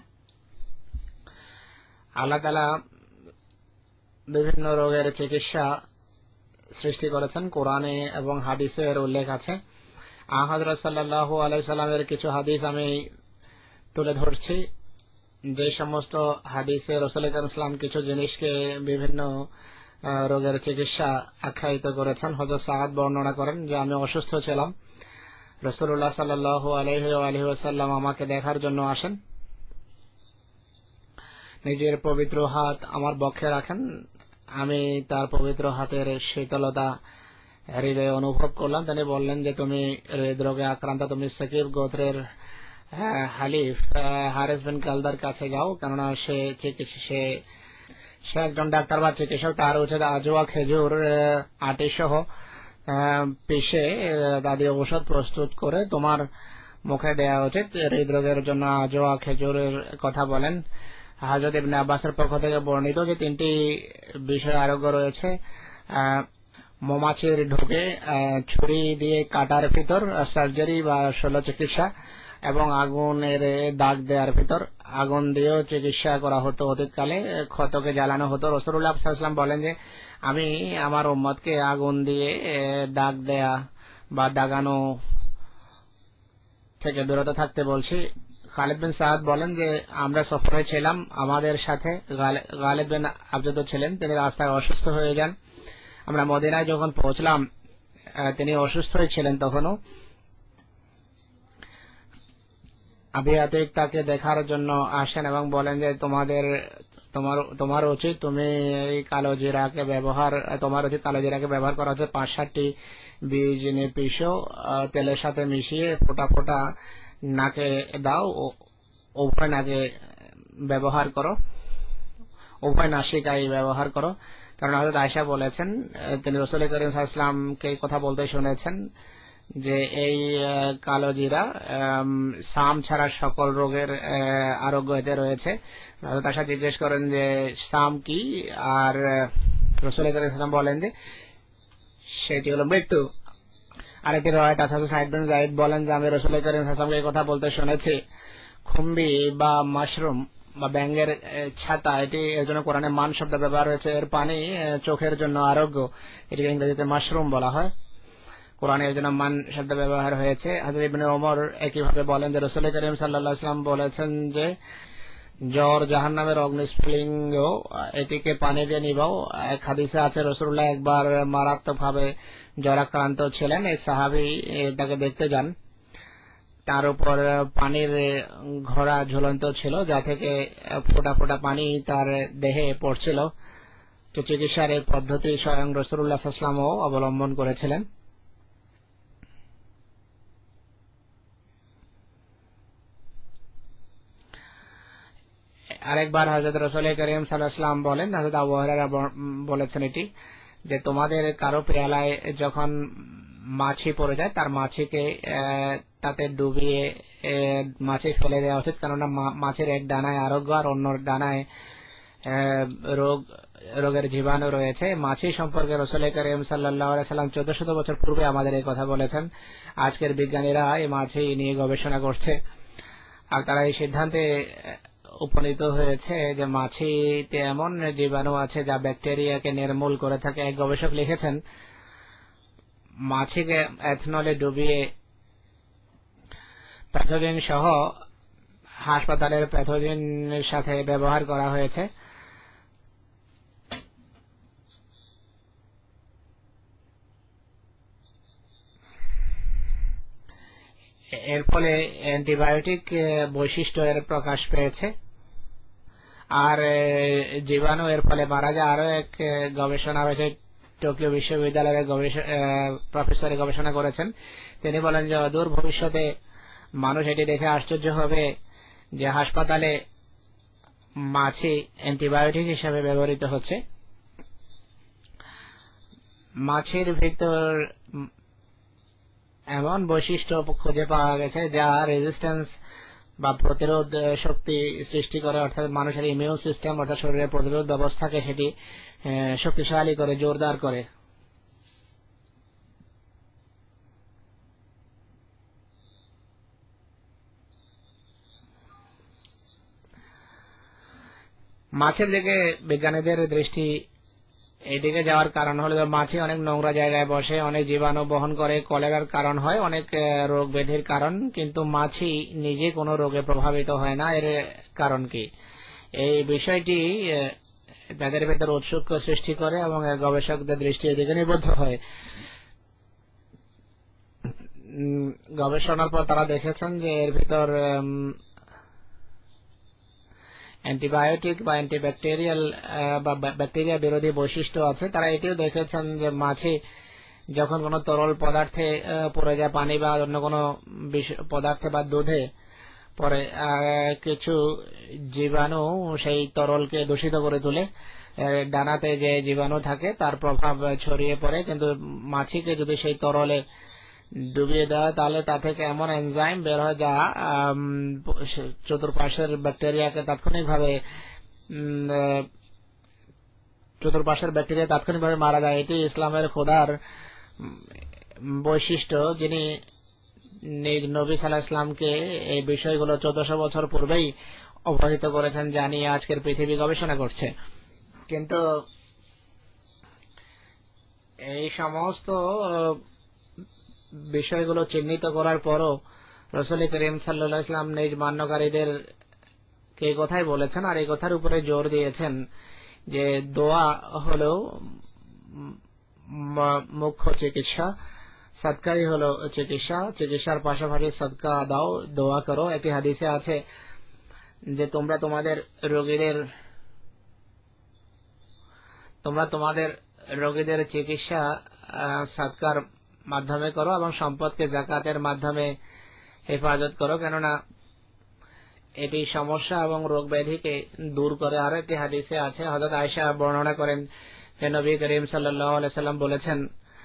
আল্লাহ তাআলা বিভিন্ন রোগের চিকিৎসা সৃষ্টি করেছেন, কোরআনে এবং হাদিসের উল্লেখ আছে। হযরত সাল্লাল্লাহু আলাইহি সাল্লামের কিছু হাদিস আমি তুলে ধরছি, যে সমস্ত হাদিসে রাসূল করিম সাল্লাল্লাহু আলাইহি ওয়াসাল্লাম কিছু জিনিসকে বিভিন্ন রোগের চিকিৎসা আখ্যায়িত করেছেন। হযরত সাদ বর্ণনা করেন যে আমি অসুস্থ ছিলাম, রাসূলুল্লাহ সাল্লাল্লাহু আলাইহি ওয়াসাল্লাম আমাকে দেখার জন্য আসেন, নিজের পবিত্র হাত আমার বক্ষে রাখেন, আমি তার পবিত্র হাতের শীতলতা হৃদয়ে অনুভব করলাম। তিনি বললেন যে তুমি হৃদরোগে আক্রান্ত, তুমি সাকিব গোত্রের হালিফ হারিস বিন কালদার কাছে যাও, কেননা সে একজন ডাক্তার বা চিকিৎসক, তার উচিত আজওয়া খেজুর আটি সহ পিষে তাদের ঔষধ প্রস্তুত করে তোমার মুখে দেওয়া উচিত। হৃদরোগের জন্য আজওয়া খেজুরের কথা বলেন। হযরত ইবনে আব্বাসের পক্ষ থেকে বর্ণিত যে তিনটি বিষয় আরোগ্য রয়েছে: মৌমাছির ঢোকে ছুরি দিয়ে কাটার ভিতর সার্জারি বা শল্য চিকিৎসা, এবং আগুনের দাগ দেওয়ার ভিতর আগুন দিয়েও চিকিৎসা করা হতো। অতীতকালে ক্ষতকে জ্বালানো হতো। রাসূলুল্লাহ সাল্লাল্লাহু আলাইহি ওয়াসাল্লাম বলেন যে আমি আমার উম্মতকে আগুন দিয়ে দাগ দেয়া বা দাগানো থেকে বিরত থাকতে বলছি। খালিদ বিন সাদ বলেন যে আমরা সফরে ছিলাম, আমাদের সাথে গালিব বিন আবজাদ ছিলেন, তিনি রাস্তায় অসুস্থ হয়ে যান। আমরা মদিনায় যখন পৌঁছলাম তিনি অসুস্থই ছিলেন তখনও। আবু আতিক তাকে দেখার জন্য আসেন এবং বলেন যে তোমার উচিত তুমি এই কালো জিরাকে ব্যবহার করা হচ্ছে 5-7টি বীজ নিয়ে পিষো, তেলের সাথে মিশিয়ে ফোঁটা ফোঁটা নাকে দাও, উভয় নাকে ব্যবহার করো, উভয় নাসিকায় ব্যবহার করো। কারণ হযরত আয়েশা বলেছেন তিনি রাসূল করিম সাল্লাল্লাহু আলাইহি ওয়াসাল্লামকে কথা বলতে শুনেছেন যে এই কালো জিরা সাম ছাড়া সকল রোগের আরোগ্য এতে রয়েছে। হযরত আয়েশা জিজ্ঞেস করেন যে সাম কি, আর রাসূল করিম সাল্লাল্লাহু আলাইহি ওয়াসাল্লাম বলেন যে সেটি হলো মৃত্যু। আরেকটি রওয়ায়াত আছে, সাঈদ বিন যায়েদ বলেন যে আমি রাসূল করিম সাল্লাল্লাহু আলাইহি ওয়াসাল্লামকে কথা বলতে শুনেছি খুম্বি বা মাশরুম বা ব্যাঙের ছাতা, এটি এর জন্য কোরআনে মান শব্দ ব্যবহার হয়েছে। এর পানি চোখের জন্য আরোগ্য, এটিকে ইংরেজিতে মাশরুম বলা হয়। কোরআনে এর জন্য মান শব্দ ব্যবহার হয়েছে। হযরত ইবনে ওমর একইভাবে বলেন যে রাসূল করিম সাল্লাল্লাহু আলাইহি ওয়াসাল্লাম বলেছেন যে জ্বর জাহান্নামের অগ্নিস্ফুলিঙ্গ, এটিকে পানি দিয়ে নিবাও। এক হাদিসে আছে রাসূলুল্লাহ একবার মারাত্মকভাবে জ্বরাক্রান্ত ছিলেন, এই সাহাবী তাকে দেখতে যান, তার উপর পানির ঘোড়া ঝুলন্ত ছিল যা থেকে ফোঁটা ফোঁটা পানি তার দেহে পড়ছিল। তো চিকিৎসার এই পদ্ধতি স্বয়ং রাসূলুল্লাহ সাল্লাল্লাহু আলাইহি ওয়াসাল্লামও অবলম্বন করেছিলেন। আরেকবার হযরত রাসূল করিম সাল্লাল্লাহু আলাইহি ওয়াসাল্লাম বলেন, হযরত আবু হুরায়রা বলেছেন এটি, যে তোমাদের কারো পেয়ালায় যখন মাছি পড়ে যায় তার মাছিকে তাতে ডুবিয়ে মাছি ফেলে দেওয়া উচিত, কেননা মাছের এক ডানায় আরোগ্য আর অন্য ডানায় রোগের জীবাণু রয়েছে। মাছি সম্পর্কে রাসূল করিম সাল্লাল্লাহু আলাইহি ওয়াসাল্লাম 1400 বছর পূর্বে আমাদের এই কথা বলেছেন। আজকের বিজ্ঞানীরা এই মাছি নিয়ে গবেষণা করছে আর তারা এই সিদ্ধান্তে উপনীত হয়েছে যে মাছিতে এমন জীবাণু আছে যা ব্যাকটেরিয়াকে নির্মূল করে থাকে। এক গবেষক লিখেছেন মাছিকে এথনলে ডুবিয়ে প্যাথোজেন সহ হাসপাতালের প্যাথোজেনের সাথে ব্যবহার করা হয়েছে। এর ফলে অ্যান্টিবায়োটিক বৈশিষ্ট্য এর প্রকাশ পেয়েছে আর জীবাণু এর ফলে মারা যায়। আরো এক গবেষণা হয়েছে, টোকিও বিশ্ববিদ্যালয়ের প্রফেসর গবেষণা করেছেন, তিনি বলেন যে অদূর ভবিষ্যতে মানুষ এটি দেখে আশ্চর্য হবে যে হাসপাতালে মাছি অ্যান্টিবায়োটিক হিসেবে ব্যবহৃত হচ্ছে। মাছির ভিতর এমন বৈশিষ্ট্য খুঁজে পাওয়া গেছে যা রেজিস্ট্যান্স বা প্রতিরোধ শক্তি সৃষ্টি করে, অর্থাৎ মানুষের ইমিউন সিস্টেম অর্থাৎ শরীরের প্রতিরোধ ব্যবস্থাকে সেটি শক্তিশালী করে, জোরদার করে। মাছের দিকে বিজ্ঞানীদের দৃষ্টি এইদিকে যাওয়ার কারণ হলো মাছি অনেক নোংরা জায়গায় বসে, অনেক জীবাণু বহন করে, কলেরার কারণ হয়, অনেক রোগ ব্যাধির কারণ, কিন্তু মাছি নিজে কোনো রোগে প্রভাবিত হয় না। এর কারণ কি? এই বিষয়টি তাদের ভেতর ঔৎসুক্য সৃষ্টি করে এবং গবেষকদের দৃষ্টি এদিকে নিবদ্ধ হয়। গবেষণার পর তারা দেখেছেন যে এর ভিতর অ্যান্টিবায়োটিক বা অ্যান্টিব্যাকটেরিয়াল বা ব্যাকটেরিয়া বিরোধী বৈশিষ্ট্য আছে। তারা এটিও দেখেছেন যে মাছি যখন কোনো তরল পদার্থে পড়ে যায়, পানি বা অন্য কোনো পদার্থে বা দুধে পরে, কিছু জীবাণু সেই তরলকে দূষিত করে তোলে। ডানাতে যে জীবাণু থাকে তার প্রভাব ছড়িয়ে পড়ে, কিন্তু মাছিকে যদি সেই তরলে ডুবিয়ে দেওয়া তাহলে তা থেকে এমন এনজাইম বের হয় যা চতুর্পাশের ব্যাকটেরিয়াকে তাৎক্ষণিকভাবে মারা যায়। এটি ইসলামের খোদার বৈশিষ্ট্য, যিনি নবী সাল্লাল্লাহু আলাইহি ওয়াসাল্লামকে এই বিষয়গুলো 1400 বছর পূর্বেই অবহিত করেছেন, যা নিয়ে আজকের পৃথিবী গবেষণা করছে। কিন্তু এই সমস্ত বিষয়গুলো চিহ্নিত করার পরও রাসূল করিম সাল্লাল্লাহু আলাইহি ওয়াসাল্লাম নিজ মান্যকারীদের কে কথাই বলেছেন, আর এই কথার উপরে জোর দিয়েছেন যে দোয়া হলো মুখ্য চিকিৎসা, সদকাই হলো চিকিৎসা, চিকিৎসার পাশাপাশি সদকা দাও, দোয়া করো। একটি হাদিসে আছে যে তোমরা তোমাদের রোগীদের চিকিৎসা সদকার মাধ্যমে করো এবং সম্পদকে যাকাতের মাধ্যমে হেফাজত করো, কেননা এটি সমস্যা এবং রোগ ব্যাধিকে দূর করে। আরো একটি হাদিসে আছে, হযরত আয়েশা বর্ণনা করেন যে নবী করিম সাল্লাল্লাহু আলাইহি ওয়াসাল্লাম বলেছেন,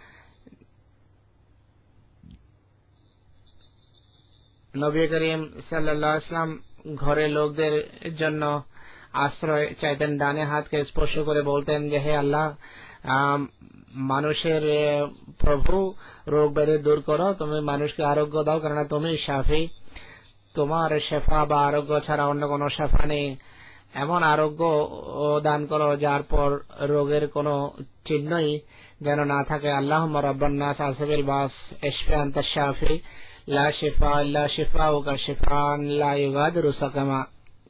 নবী করিম সাল্লাল্লাহু আলাইহি ওয়াসাল্লাম ঘরে লোকদের জন্য আশ্রয় চাইতেন, ডানে হাতকে স্পর্শ করে বলতেন যে হে আল্লাহ, মানুষের প্রভু, রোগ ব্যাধি দূর করো, তুমি মানুষকে আরোগ্য দাও, কেননা তুমি শাফি, তোমার শেফা বা আরোগ্য ছাড়া অন্য কোনো শেফা নেই। এমন আরোগ্য দান করো যার পর রোগের কোনো চিহ্নই যেন না থাকে। আল্লাহুম্মা রাব্বান নাস আসবিল বাস ইশফি আনতা শাফি লা শিফা ইল্লা শিফাউকা শিফান লা ইউগাদিরু সাকামা।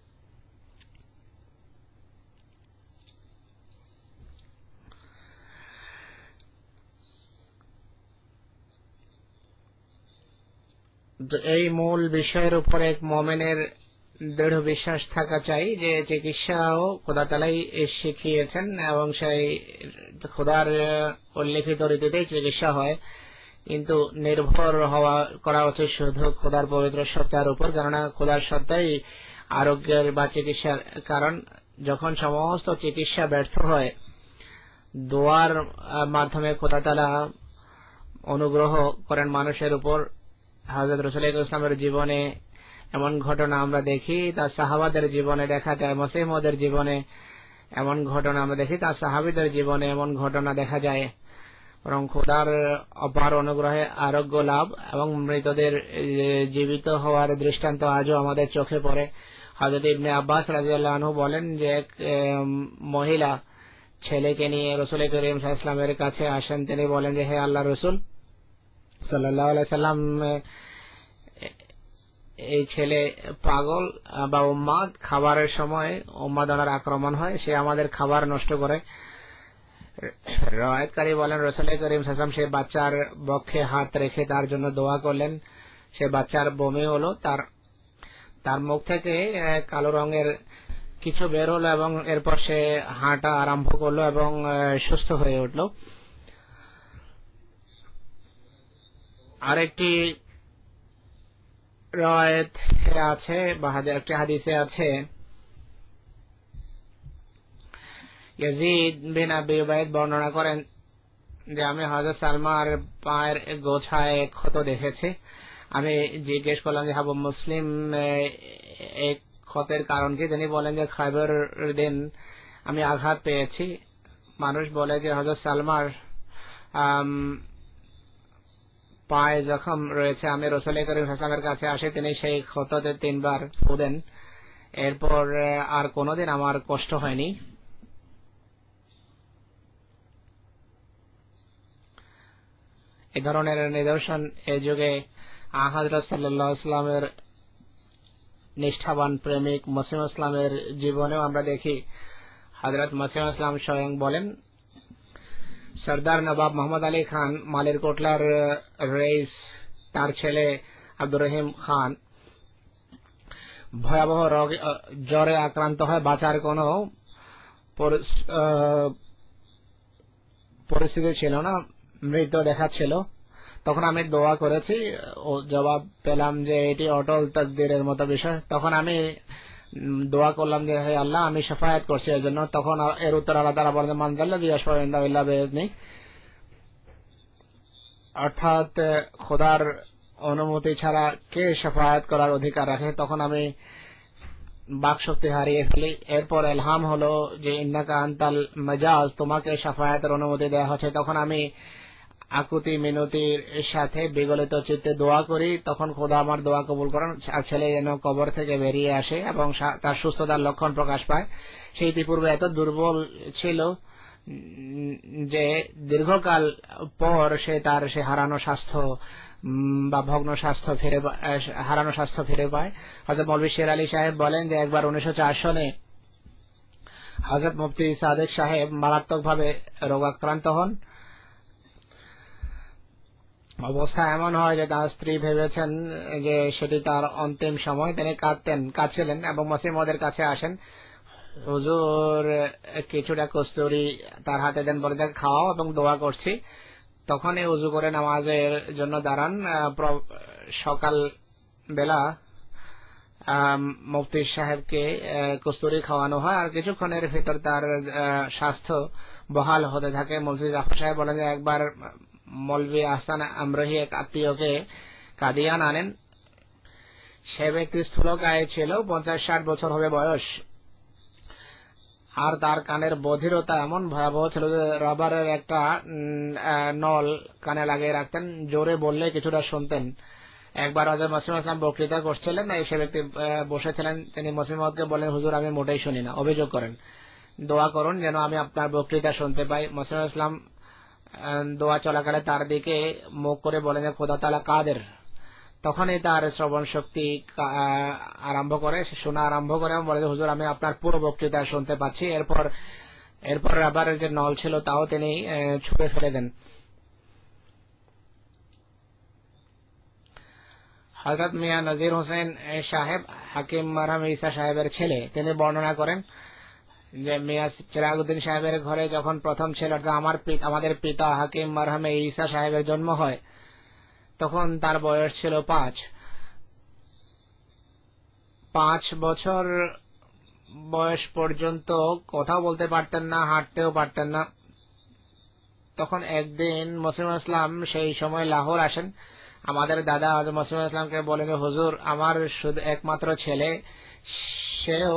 এই মূল বিষয়ের উপরে এক মুমিনের দৃঢ় বিশ্বাস থাকা চাই যে চিকিৎসাও খোদা তাআলাই শিখিয়েছেন এবং সেই খোদার উল্লেখিত রীতিতেই চিকিৎসা হয়, কিন্তু নির্ভর করা উচিত শুধু খোদার পবিত্র সত্তার উপর, কেননা খোদার সত্তাই আরোগ্যের বা চিকিৎসার কারণ। যখন সমস্ত চিকিৎসা ব্যর্থ হয়, দোয়ার মাধ্যমে খোদা তাআলা অনুগ্রহ করেন মানুষের উপর। হযরত রাসূল ইসলামের জীবনে এমন ঘটনা আমরা দেখি, তার সাহাবাদের জীবনে দেখা যায়, মসিহ মওউদের জীবনে এমন ঘটনা আমরা দেখি, তার সাহাবীদের জীবনে এমন ঘটনা দেখা যায়। বরং খোদার অপার অনুগ্রহে আরোগ্য লাভ এবং মৃতদের জীবিত হওয়ার দৃষ্টান্ত আজও আমাদের চোখে পড়ে। হযরত ইবনে আব্বাস রাদিয়াল্লাহু আনহু বলেন যে এক মহিলা ছেলেকে নিয়ে রাসূল করিম সাল্লাল্লাহু আলাইহি ওয়াসাল্লামের কাছে আসেন। তিনি বলেন যে হে আল্লাহর রাসূল সাল্লাল্লাহু আলাইহি ওয়াসাল্লাম, এই ছেলে পাগল বা উম্মাদ, খাবারের সময় উম্মাদনার আক্রমণ হয়, সে আমাদের খাবার নষ্ট করে। রওয়ায়াতকারী বলেন রাসূল করিম সাল্লাল্লাহু আলাইহি ওয়াসাল্লাম সেই বাচ্চার বক্ষে হাত রেখে তার জন্য দোয়া করলেন। সে বাচ্চার বমি হলো, তার মুখ থেকে কালো রঙের কিছু বের হলো এবং এরপর সে হাঁটা আরম্ভ করলো এবং সুস্থ হয়ে উঠল। আরেকটি রওয়ায়াত আছে বা একটি হাদিসে আছে, ইয়াজিদ বিন আবি উবাইদ বর্ণনা করেন যে আমি হযরত সালমার পায়ের গোছায় ক্ষত দেখেছি। আমি জিজ্ঞেস করলাম যে আবু মুসলিম এই ক্ষতের কারণ কি? তিনি বলেন যে খায়বার দিন আমি আঘাত পেয়েছি। মানুষ বলে যে হযরত সালমার পায়ে জখম রয়েছে। আমি রাসূল করিম সাল্লাল্লাহু আলাইহি ওয়াসাল্লামের কাছে আসি, তিনি সেই ক্ষততে 3 বার ফু দেন। এরপর আর কোনোদিন আমার কষ্ট হয়নি। এই ধরনের নিদর্শন এই যুগে হযরত সাল্লাল্লাহু আলাইহি ওয়াসাল্লামের নিষ্ঠাবান প্রেমিক মসিহ ইসলামের জীবনেও আমরা দেখি। হযরত মসিহ ইসলাম স্বয়ং বলেন, সরদার নবাব মোহাম্মদ আলী খান মালের কোটলার রইস তার ছেলে আব্দুর রহিম খান ভয়াবহ জ্বরে আক্রান্ত হয়, বাঁচার কোনো পরিস্থিতি ছিল না, মৃত দেখাচ্ছিল। তখন আমি দোয়া করেছি ও জবাব পেলাম যে এটি অটল তাকদীরের মতো বিষয়। তখন আমি দোয়া করলাম যে হে আল্লাহ, আমি শাফায়াত করছি এর জন্য। তখন এর উত্তর আল্লাহ তাআলা বলেন, মান যাল্লাযী ইয়াশফাউ ইনদাহু ইল্লা বিইذনিহি, অর্থাৎ খোদার অনুমতি ছাড়া কে শাফায়াত করার অধিকার রাখে। তখন আমি বাকশক্তি হারিয়ে ফেলি। এরপর ইলহাম হলো যে ইন্নাকা আনতাল মাজাজ, তোমাকে শাফায়াতের অনুমতি দেওয়া হচ্ছে। তখন আমি আকুতি মিনতির সাথে বিগলিত চিত্তে দোয়া করি। তখন খোদা আমার দোয়া কবুল করেন, ছেলে যেন কবর থেকে বেরিয়ে আসে এবং তার সুস্থতার লক্ষণ প্রকাশ পায়। সে ইতিপূর্বে এত দুর্বল ছিল যে দীর্ঘকাল পর সে হারানো স্বাস্থ্য বা ভগ্ন স্বাস্থ্য হারানো স্বাস্থ্য ফিরে পায়। হযরত মৌলভী শের আলী সাহেব বলেন যে একবার 1904 সনে হযরত মুফতি সাদেক সাহেব মারাত্মকভাবে রোগাক্রান্ত হন। অবস্থা এমন হয় যে তার স্ত্রী ভেবেছেন যে সেটি তার অন্তিম সময়। তিনি কাঁদছিলেন এবং মসিহ মওদের কাছে আসেন। হুজুর কিছুটা কস্তুরী তার হাতে দেন, বলে তাকে খাওয়াও এবং দোয়া করছি। তখনই উজু করে নামাজের জন্য দাঁড়ান। সকাল বেলা মুফতি সাহেবকে কস্তুরী খাওয়ানো হয় আর কিছুক্ষণের ভিতর তার স্বাস্থ্য বহাল হতে থাকে। মুফতি জাফর সাহেব বলেন যে একবার মৌলভী আহসান আমরহি এক আত্মীয়কে কাদিয়ান আনেন। সে ব্যক্তি স্থূলকায় ছিল, 50-60 বছর হবে বয়স, আর তার কানের বধিরতা এমন ভয়াবহ ছিল যে রাবারের একটা নল কানে লাগিয়ে রাখতেন, জোরে বললে কিছুটা শুনতেন। একবার হযরত মসিহ ইসলাম বক্তৃতা করছিলেন, সে ব্যক্তি বসেছিলেন। তিনি মসিহ মওদকে বলেন, হুজুর আমি মোটেই শুনি না, অভিযোগ করেন, দোয়া করুন যেন আমি আপনার বক্তৃতা শুনতে পাই। মসিহ ইসলাম দোয়া চলাকালে তার দিকে মুখ করে বলেন যে খোদা তাআলা কাদের। তখনই তার শ্রবণ শক্তি আরম্ভ করে, শোনা আরম্ভ করে এবং বলে, হুজুর আমি আপনার পুরো বক্তৃতা শুনতে পাচ্ছি। এরপর রাবারের যে নল ছিল তাও তিনি ছুঁড়ে ফেলে দেন। হযরত মিয়া নজির হোসেন সাহেব হাকিম মারহাম ঈসা সাহেবের ছেলে, তিনি বর্ণনা করেন যে মিয়া চিরাগউদ্দিন সাহেবের ঘরে যখন প্রথম ছেলে আমাদের পিতা হাকিম মারহাম ঈসা সাহেবের জন্ম হয়, তখন তার বয়স ছিল 5 বছর বয়স পর্যন্ত কথাও বলতে পারতেন না, হাঁটতেও পারতেন না। তখন একদিন মসিহ ইসলাম সেই সময় লাহোর আসেন। আমাদের দাদা হযরত মসিহ ইসলামকে বলেন, হুজুর আমার শুধু একমাত্র ছেলে, সেও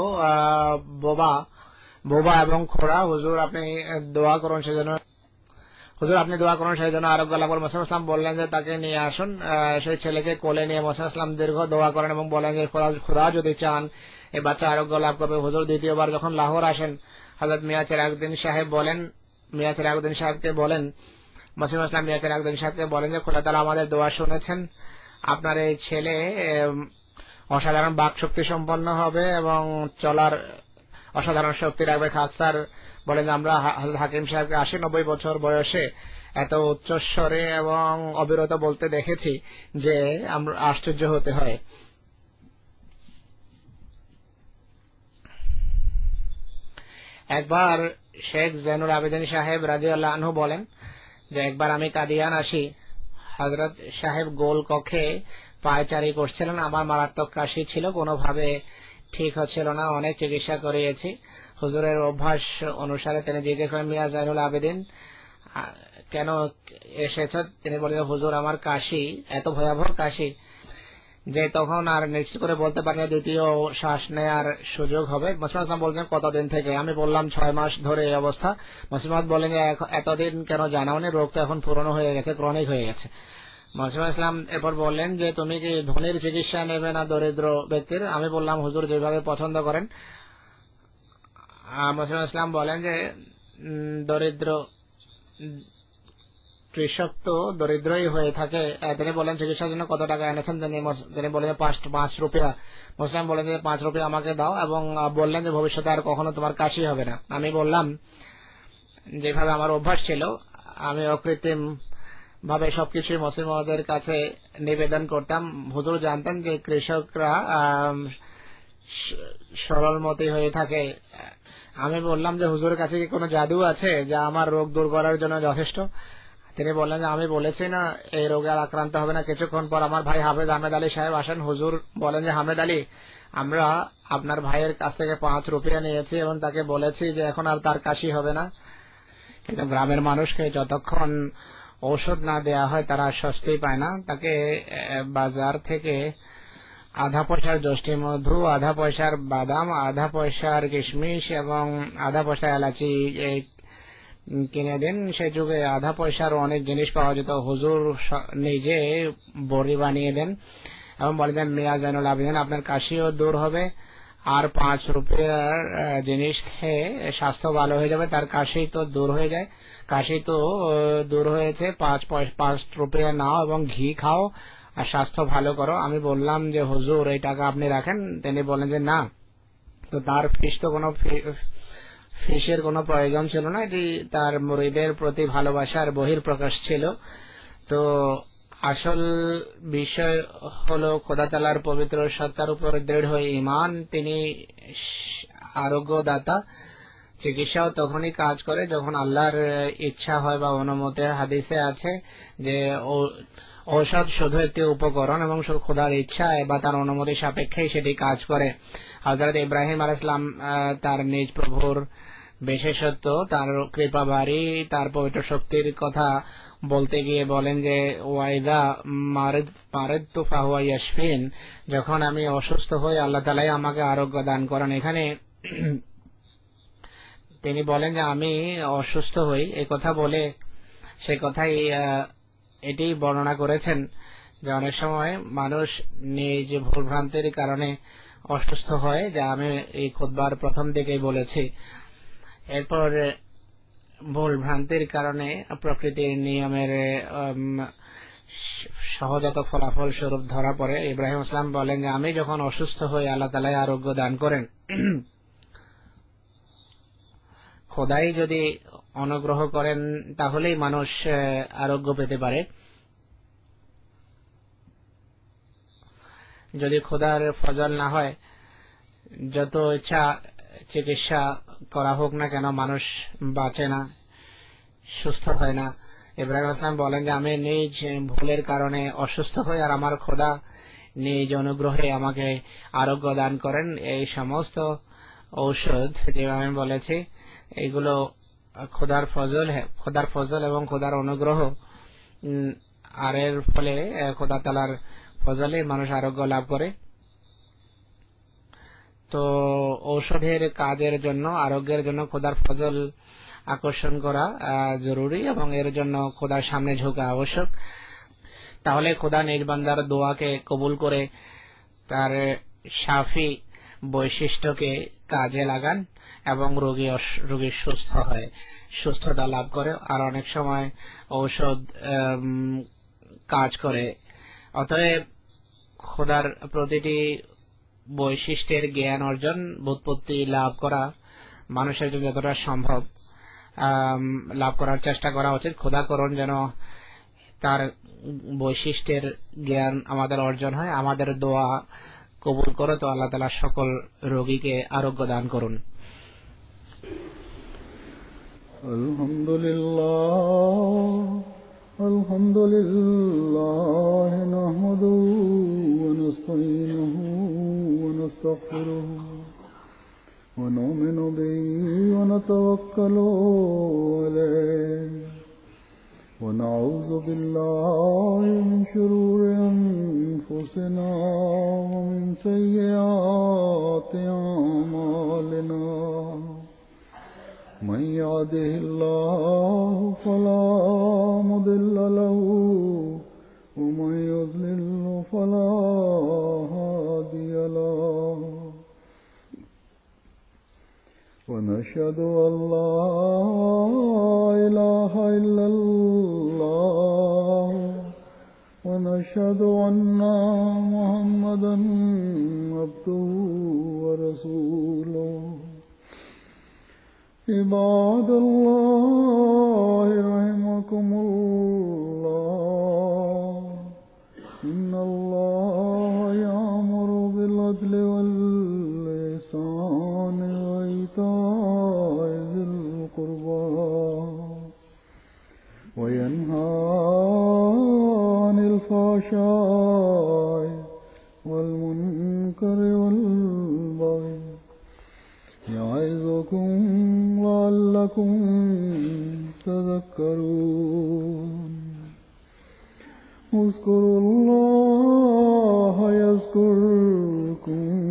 বোবা এবং খোড়া, হুজুর আপনি দোয়া করুন সেজন্য আরোগ্য লাভ করেন। মসিহ ইসলাম বললেন যে তাকে নিয়ে আসুন। সেই ছেলেকে কোলে নিয়ে মসিহ ইসলাম দীর্ঘ দোয়া করেন এবং বলেন যে খোদা যদি চান এই বাচ্চা আরোগ্য লাভ করবে। হুজুর দ্বিতীয়বার যখন লাহোর আসেন, হযরত মিয়া চিরাগউদ্দিন সাহেবকে বলেন, মসিহ ইসলাম মিয়া চিরাগউদ্দিন সাহেবকে বলেন যে খোদা তাআলা আমাদের দোয়া শুনেছেন, আপনার এই ছেলে অসাধারণ বাকশক্তি সম্পন্ন হবে এবং চলার অসাধারণ শক্তি রাখবে। খাস স্যার বলেন, আমরা হাকিম সাহেবকে 80-90 বছর বয়সে এত উচ্চস্বরে এবং অবিরত বলতে দেখেছি যে আমরা আশ্চর্য হতে হয়। একবার শেখ জৈনুল আবেদিন সাহেব রাদিয়াল্লাহু আনহু বলেন যে একবার আমি কাদিয়ান আসি, হযরত সাহেব গোল কক্ষে পায়চারি করছিলেন। আমার মারাত্মক কাশি ছিল, কোনোভাবে ঠিক হচ্ছিল না, অনেক চিকিৎসা করিয়েছি। হুজুরের অভ্যাস অনুসারে তিনি জিজ্ঞেস করেন, মিয়া জৈনুল আবেদিন কেন এসেছ? তিনি বললেন, হুজুর আমার কাশি এত ভয়াবহ কাশি যে তখন আর নিশ্চিত করে বলতে পারি না দ্বিতীয় শ্বাস নেওয়ার সুযোগ হবে। মুসলিম বলছেন কতদিন থেকে? আমি বললাম 6 মাস ধরে এই অবস্থা। মুসলিম বলেন যে এতদিন কেন জানাওনি? রোগ তো এখন পুরনো হয়ে গেছে, ক্রনিক হয়ে গেছে। মুসলিম ইসলাম এরপর বললেন যে তুমি কি ধনীর চিকিৎসা নেবে না দরিদ্র ব্যক্তির? আমি বললাম হুজুর যেভাবে পছন্দ করেন। মুসলিম ইসলাম বলেন যে দরিদ্র কৃষক তো দরিদ্রই হয়ে থাকে। তিনি বলেন চিকিৎসার জন্য কত টাকা এনেছেন? তিনি বলেন 5 রুপিয়া। মুসলিম বলেন যে 5 রুপিয়া আমাকে দাও, এবং বললেন যে ভবিষ্যতে আর কখনো তোমার কাশি হবে না। আমি বললাম যেভাবে আমার অভ্যাস ছিল আমি অকৃত্রিম ভাবে সবকিছু মুসলিমদের কাছে নিবেদন করতাম। হুজুর জানতেন যে কৃষকরা সরলমতি হয়ে থাকে। আমি বললাম যে হুজুরের কাছে কি কোনো জাদু আছে যা আমার রোগ দূর করার জন্য যথেষ্ট? তিনি বললেন যে আমি বলেছি না এই রোগে আর আক্রান্ত হবে না। কিছুক্ষণ পর আমার ভাই হাফেজ আহমেদ আলী সাহেব আসেন। হুজুর বলেন যে হামেদ আলী, আমরা আপনার ভাইয়ের কাছ থেকে 5 রুপিয়া নিয়েছি এবং তাকে বলেছি যে এখন আর তার কাশি হবে না। কিন্তু গ্রামের মানুষকে যতক্ষণ ঔষধ না দেয়া হয় তারা স্বস্তি পায় না। তাকে বাজার থেকে আধা পয়সার যষ্টি মধু, আধা পয়সার বাদাম, আধা পয়সার কিশমিশ এবং আধা পয়সা এলাচি কিনে দিন। সে যুগে আধা পয়সার অনেক জিনিস পাওয়া যেত। হুজুর নিজে বড়ি বানিয়ে দেন এবং বলে দেন মিয়া জানুল আবেদিন আপনার কাশিও দূর হবে, আর 5 রুপিয়ার জিনিস খেয়ে স্বাস্থ্য ভালো হয়ে যাবে। তার কাশি তো দূর হয়ে যায়, কাশি তো দূর হয়েছে, 5 রুপিয়া নাও এবং ঘি খাও আর স্বাস্থ্য ভালো করো। আমি বললাম যে হুজুর এই টাকা আপনি রাখেন। তিনি বলেন যে না, তো তার ফিস তো কোনো ফিসের কোনো প্রয়োজন ছিল না, এটি তার মুরিদের প্রতি ভালোবাসার বহিঃপ্রকাশ ছিল। তো আসল বিষয় হলো খোদা তাআলার পবিত্র সত্তার উপর দৃঢ় ঈমান। তিনি আরোগ্যদাতা। চিকিৎসাও তখনই কাজ করে যখন আল্লাহর ইচ্ছা হয় বা অনুমতি। হাদিসে আছে যে ঔষধ শুধু একটি উপকরণ এবং খোদার ইচ্ছা বা তার অনুমতি সাপেক্ষেই সেটি কাজ করে। হযরত ইব্রাহিম আলাইহিস সালাম তার নিজ প্রভুর বিশেষত্ব, তার কৃপা বাড়ি, তার পবিত্র শক্তির কথা বলতে গিয়ে বলেন যে ওয়াইদা মারিদতু ফাহুয়া ইয়াশফিন, যখন আমি অসুস্থ হই আল্লাহ তাআলাই আমাকে আরোগ্য দান করেন। এখানে তিনি বলেন যে আমি অসুস্থ হই, এই কথা বলে সে কথাই এটি বর্ণনা করেছেন যে অনেক সময় মানুষ নিজ ভুলভ্রান্তির কারণে অসুস্থ হয়, যা আমি এই খুতবার প্রথম দিকেই বলেছি। এরপর ভুলভ্রান্তির কারণে প্রকৃতির নিয়মের সহজাত ফলাফল স্বরূপ ধরা পড়ে। ইব্রাহিম ইসলাম বলেন যে আমি যখন অসুস্থ হই আল্লাহ তাআলা আরোগ্য দান করেন। খোদাই যদি অনুগ্রহ করেন তাহলেই মানুষ আরোগ্য পেতে পারে। যদি খোদার ফজল না হয় যত ইচ্ছা চিকিৎসা করা হোক না কেন মানুষ বাঁচে না, সুস্থ হয় না। ইব্রাহিম ইসলাম বলেন যে আমি নিজ ভুলের কারণে অসুস্থ হই আর আমার খোদা নিজ অনুগ্রহে আমাকে আরোগ্য দান করেন। এই সমস্ত ঔষধ যেভাবে আমি বলেছি এগুলো খোদার ফজল এবং খোদার অনুগ্রহ, আর এর ফলে খোদা তাআলার ফজলে মানুষ আরোগ্য লাভ করে। তো ঔষধের কাজের জন্য, আরোগ্যের জন্য খোদার ফজল আকর্ষণ করা জরুরি এবং এর জন্য খোদার সামনে ঝুঁকা আবশ্যক। তাহলে খোদা নিজ বান্দার দোয়াকে কবুল করে তার শাফি বৈশিষ্ট্যকে কাজে লাগান এবং রোগী সুস্থ হয়, সুস্থতা লাভ করে। আর অনেক সময় ঔষধ কাজ করে। অতএব খোদার প্রতিটি বৈশিষ্ট্যের জ্ঞান অর্জন, বুৎপত্তি লাভ করা মানুষের জন্য যতটা সম্ভব লাভ করার চেষ্টা করা উচিত। খোদা করুন যেন তার বৈশিষ্ট্যের জ্ঞান আমাদের অর্জন হয়। আমাদের দোয়া কবুল করো তো আল্লাহ তাআলা সকল রোগীকে আরোগ্য দান করুন। আলহামদুলিল্লাহ নাহমাদুহু ওয়া নাস্তাঈনুহু ওয়া নাস্তাগফিরুহু ওয়া নু'মিনু বিহি ওয়া নাতাওয়াক্কালু আলাইহি ونعوذ بالله من شرور أنفسنا ومن سيئات أعمالنا من يهده الله فلا مضل له ومن يضلل فلا هادي له ونشهد أن لا إله إلا الله ونشهد أن محمدا عبده ورسوله عباد الله رحمكم الله إن الله يأمر بالعدل والإحسان وإيتاء ذي القربى وينهى عن الفحشاء والمنكر والبغي يعظكم لعلكم تذكرون اذكروا الله يذكركم